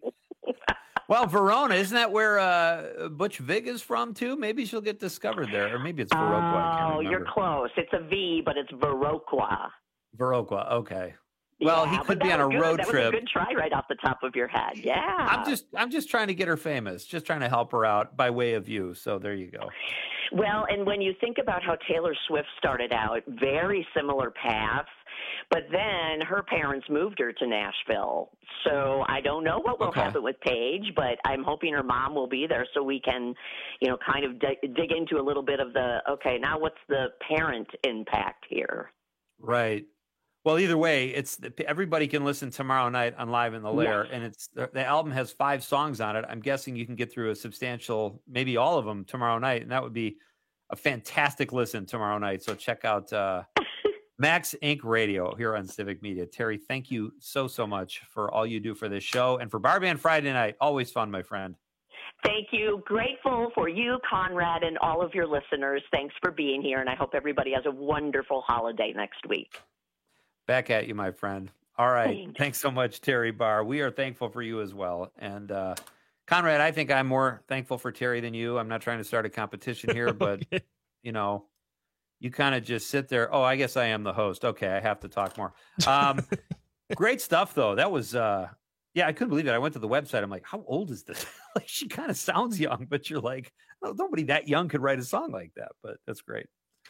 Well, Verona, isn't that where uh, Butch Vig is from, too? Maybe she'll get discovered there. Or maybe it's Viroqua. I can't
Oh,
remember.
you're close. It's a V, but it's Viroqua.
Viroqua, okay. Well,
Yeah,
he
but
could be
that
on a
was good.
road
that
trip.
was a good try right off the top of your head. Yeah.
I'm just I'm just trying to get her famous, just trying to help her out by way of you. So there you go.
Well, and when you think about how Taylor Swift started out, very similar path, but then her parents moved her to Nashville. So I don't know what will
Okay.
happen with Paige, but I'm hoping her mom will be there so we can, you know, kind of dig, dig into a little bit of the, okay, now what's the parent impact here?
Right. Well, either way, it's everybody can listen tomorrow night on Live in the Lair, and it's the, the album has five songs on it. I'm guessing you can get through a substantial, maybe all of them tomorrow night, and that would be a fantastic listen tomorrow night. So check out uh, Max Incorporated. Radio here on Civic Media. Terry, thank you so so much for all you do for this show and for Bar Band Friday night. Always fun, my friend.
Thank you. Grateful for you, Conrad, and all of your listeners. Thanks for being here, and I hope everybody has a wonderful holiday next week.
Back at you, my friend. All right.
Thanks.
Thanks so much, Terry Barr. We are thankful for you as well. And uh, Conrad, I think I'm more thankful for Terry than you. I'm not trying to start a competition here, but, you know, you kind of just sit there. Oh, I guess I am the host. Okay, I have to talk more. Um, great stuff, though. That was, uh, yeah, I couldn't believe it. I went to the website. I'm like, how old is this? Like, she kind of sounds young, but you're like, oh, nobody that young could write a song like that. But that's great.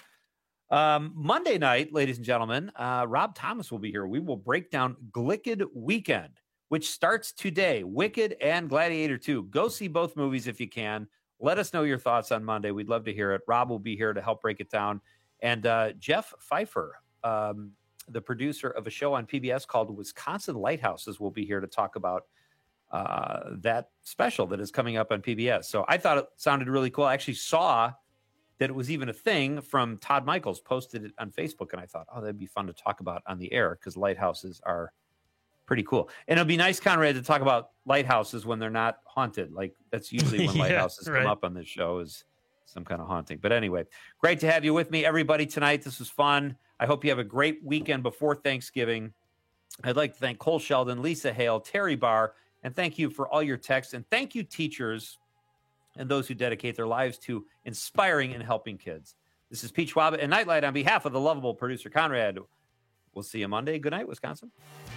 Um, Monday night, ladies and gentlemen, uh, Rob Thomas will be here. We will break down Glicked Weekend, which starts today. Wicked and Gladiator two. Go see both movies if you can. Let us know your thoughts on Monday. We'd love to hear it. Rob will be here to help break it down. And uh, Jeff Pfeiffer, um, the producer of a show on P B S called Wisconsin Lighthouses, will be here to talk about uh, that special that is coming up on P B S. So I thought it sounded really cool. I actually saw that it was even a thing from Todd Michaels, posted it on Facebook. And I thought, oh, that'd be fun to talk about on the air because lighthouses are pretty cool. And it'll be nice, Conrad, to talk about lighthouses when they're not haunted. Like that's usually when
Yeah,
lighthouses
right.
come up on this show is some kind of haunting. But anyway, great to have you with me, everybody, tonight. This was fun. I hope you have a great weekend before Thanksgiving. I'd like to thank Cole Sheldon, Lisa Hale, Terry Barr, and thank you for all your texts. And thank you, teachers, and those who dedicate their lives to inspiring and helping kids. This is Pete Schwab and Nightlight on behalf of the lovable producer Conrad. We'll see you Monday. Good night, Wisconsin.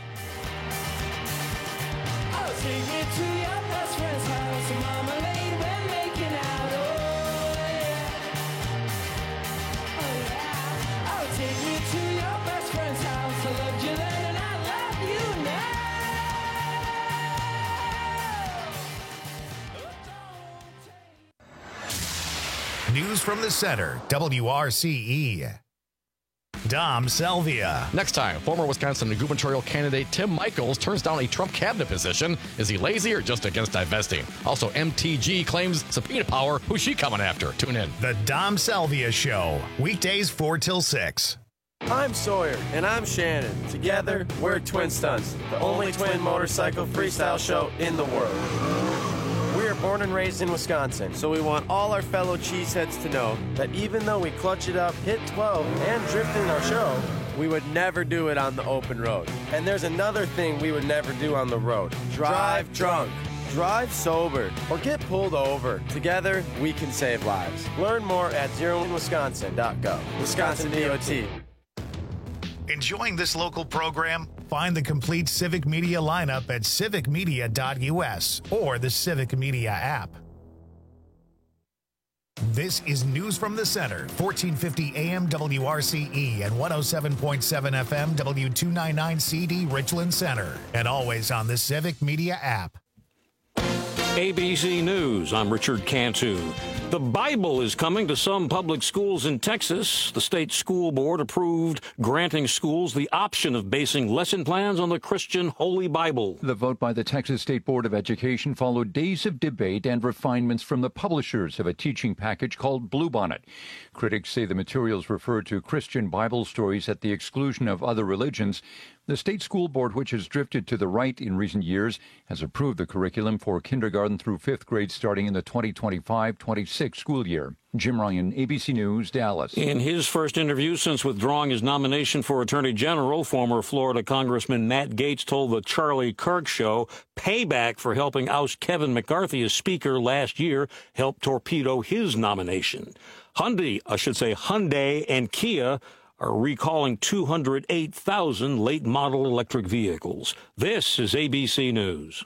I'll take you to your best friend's house, and marmalade when making out. Oh yeah, oh yeah. I'll take you to your best friend's house. I loved you then, and I love you now.
News from the center, W R C E. Dom Selvia.
Next time, former Wisconsin gubernatorial candidate Tim Michaels turns down a Trump cabinet position. Is he lazy or just against divesting? Also, M T G claims subpoena power. Who's she coming after? Tune in.
The Dom Selvia Show, weekdays four till six.
I'm Sawyer, and I'm Shannon. Together, we're Twin Stunts, the only twin motorcycle freestyle show in the world. We're born and raised in Wisconsin, so we want all our fellow cheeseheads to know that even though we clutch it up, hit twelve, and drift in our show, we would never do it on the open road. And there's another thing we would never do on the road. Drive drunk. Drive sober or get pulled over. Together, we can save lives. Learn more at zero in wisconsin dot gov. Wisconsin D O T.
Enjoying this local program? Find the complete Civic Media lineup at civic media dot u s or the Civic Media app. This is News from the Center, fourteen fifty A M W R C E and one oh seven point seven F M W two ninety-nine C D Richland Center, and always on the Civic Media app.
A B C News, I'm Richard Cantu. The Bible is coming to some public schools in Texas. The state school board approved granting schools the option of basing lesson plans on the Christian Holy Bible.
The vote by the Texas State Board of Education followed days of debate and refinements from the publishers of a teaching package called Bluebonnet. Critics say the materials refer to Christian Bible stories at the exclusion of other religions. The state school board, which has drifted to the right in recent years, has approved the curriculum for kindergarten through fifth grade starting in the twenty twenty-five twenty-six school year. Jim Ryan, A B C News, Dallas.
In his first interview since withdrawing his nomination for Attorney General, former Florida Congressman Matt Gaetz told the Charlie Kirk Show payback for helping oust Kevin McCarthy as Speaker last year helped torpedo his nomination. Hyundai, I should say Hyundai and Kia are recalling two hundred eight thousand late-model electric vehicles. This is A B C News.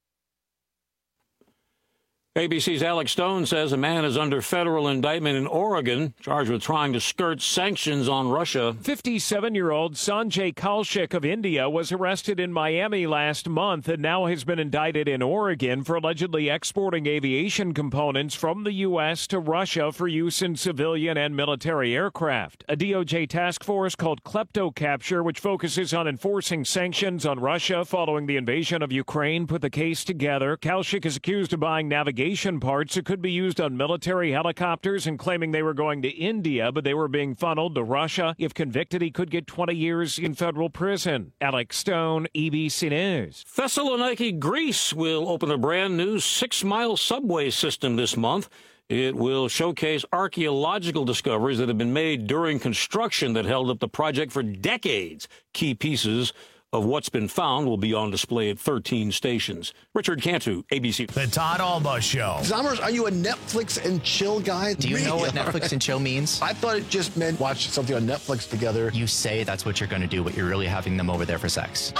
A B C's Alex Stone says a man is under federal indictment in Oregon, charged with trying to skirt sanctions on Russia.
fifty-seven-year-old Sanjay Kaushik of India was arrested in Miami last month and now has been indicted in Oregon for allegedly exporting aviation components from the U S to Russia for use in civilian and military aircraft. A D O J task force called KleptoCapture, which focuses on enforcing sanctions on Russia following the invasion of Ukraine, put the case together. Kaushik is accused of buying navigation parts that could be used on military helicopters and claiming they were going to India, but they were being funneled to Russia. If convicted, he could get twenty years in federal prison. Alex Stone, A B C News.
Thessaloniki, Greece will open a brand new six-mile subway system this month. It will showcase archaeological discoveries that have been made during construction that held up the project for decades. Key pieces of what's been found will be on display at thirteen stations. Richard Cantu, A B C.
The Todd Alba Show.
Zommers, are you a Netflix and chill guy?
Do you
Me.
know what Netflix and chill means?
I thought it just meant watch something on Netflix together.
You say that's what you're going to do, but you're really having them over there for sex.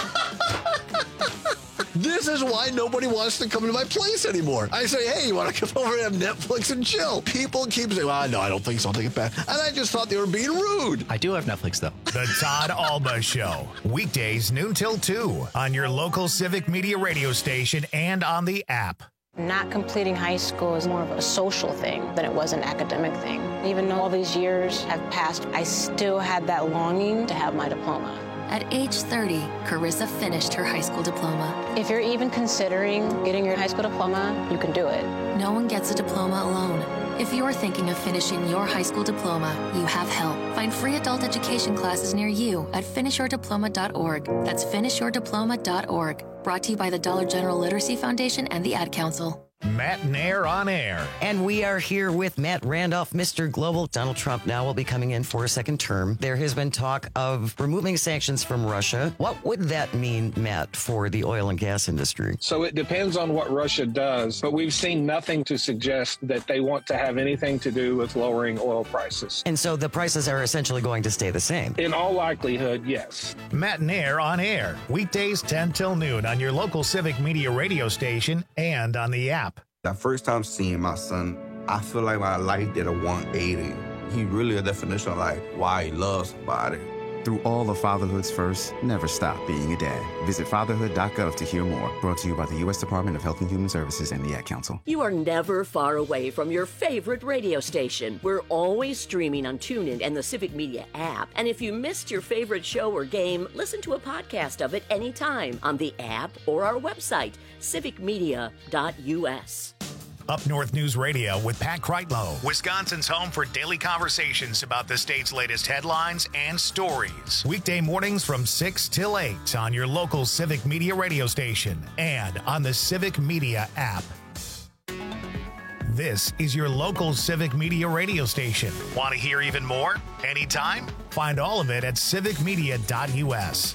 This is why nobody wants to come to my place anymore. I say, hey, you want to come over and have Netflix and chill? People keep saying, well, no, I don't think so. I'll take it back. And I just thought they were being rude.
I do have Netflix, though.
The Todd Alba Show. Weekdays, noon till two on your local Civic Media radio station and on the app.
Not completing high school is more of a social thing than it was an academic thing. Even though all these years have passed, I still had that longing to have my diploma.
At age thirty, Carissa finished her high school diploma.
If you're even considering getting your high school diploma, you can do it.
No one gets a diploma alone. If you're thinking of finishing your high school diploma, you have help. Find free adult education classes near you at finish your diploma dot org. That's finish your diploma dot org. Brought to you by the Dollar General Literacy Foundation and the Ad Council.
Matt Nair on air.
And we are here with Matt Randolph, Mister Global. Donald Trump now will be coming in for a second term. There has been talk of removing sanctions from Russia. What would that mean, Matt, for the oil and gas industry?
So it depends on what Russia does, but we've seen nothing to suggest that they want to have anything to do with lowering oil prices.
And so the prices are essentially going to stay the same?
In all likelihood, yes.
Matt Nair on air. Weekdays ten till noon on your local Civic Media radio station and on the app.
That first time seeing my son, I feel like my life did a one eighty. He really a definition of like why he loves somebody.
Through all of fatherhood's first, never stop being a dad. Visit fatherhood dot gov to hear more. Brought to you by the U S Department of Health and Human Services and the Ad Council.
You are never far away from your favorite radio station. We're always streaming on TuneIn and the Civic Media app. And if you missed your favorite show or game, listen to a podcast of it anytime on the app or our website, civic media dot u s.
Up North News Radio with Pat Kreitlow, Wisconsin's home for daily conversations about the state's latest headlines and stories. Weekday mornings from six till eight on your local Civic Media radio station and on the Civic Media app. This is your local Civic Media radio station. Want to hear even more? Anytime? Find all of it at civic media dot u s.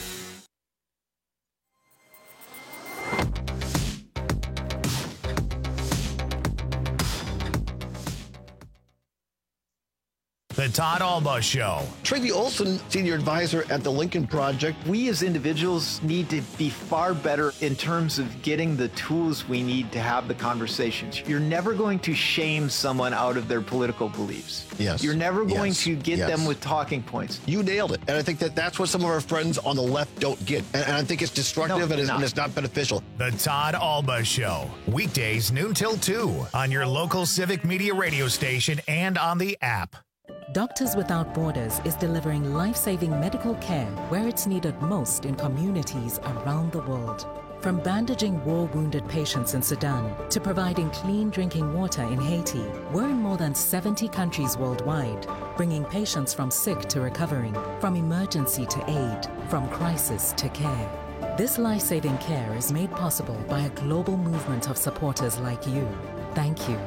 The Todd Alba Show.
Tracy Olson, senior advisor at the Lincoln Project.
We as individuals need to be far better in terms of getting the tools we need to have the conversations. You're never going to shame someone out of their political beliefs.
Yes.
You're never going
yes.
to get
yes.
them with talking points.
You nailed it. And I think that that's what some of our friends on the left don't get. And, and I think it's destructive no, and, it's, and it's not beneficial.
The Todd Alba Show. Weekdays noon till two on your local Civic Media radio station and on the app.
Doctors Without Borders is delivering life-saving medical care where it's needed most in communities around the world. From bandaging war-wounded patients in Sudan to providing clean drinking water in Haiti, we're in more than seventy countries worldwide, bringing patients from sick to recovering, from emergency to aid, from crisis to care. This life-saving care is made possible by a global movement of supporters like you. Thank you.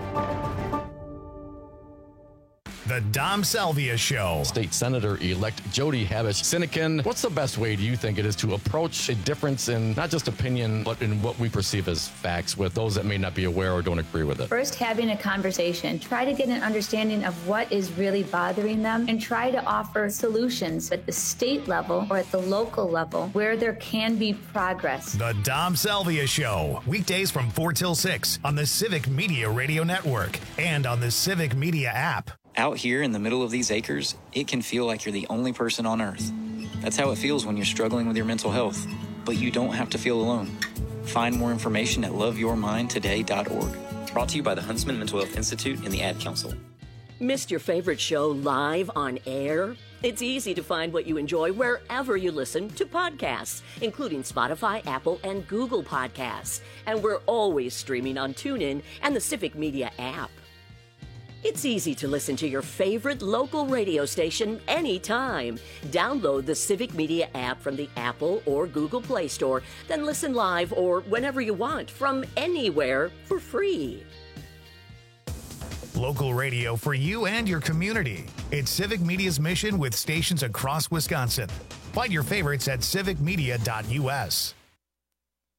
The Dom Salvia Show.
State Senator-elect Jody Habush-Sinykin. What's the best way, do you think, it is to approach a difference in not just opinion, but in what we perceive as facts with those that may not be aware or don't agree with it?
First, having a conversation. Try to get an understanding of what is really bothering them and try to offer solutions at the state level or at the local level where there can be progress.
The Dom Salvia Show. Weekdays from four till six on the Civic Media Radio Network and on the Civic Media app.
Out here in the middle of these acres, it can feel like you're the only person on earth. That's how it feels when you're struggling with your mental health. But you don't have to feel alone. Find more information at love your mind today dot org. Brought to you by the Huntsman Mental Health Institute and the Ad Council.
Missed your favorite show live on air? It's easy to find what you enjoy wherever you listen to podcasts, including Spotify, Apple, and Google Podcasts. And we're always streaming on TuneIn and the Civic Media app. It's easy to listen to your favorite local radio station anytime. Download the Civic Media app from the Apple or Google Play Store, then listen live or whenever you want from anywhere for free.
Local radio for you and your community. It's Civic Media's mission with stations across Wisconsin. Find your favorites at civic media dot u s.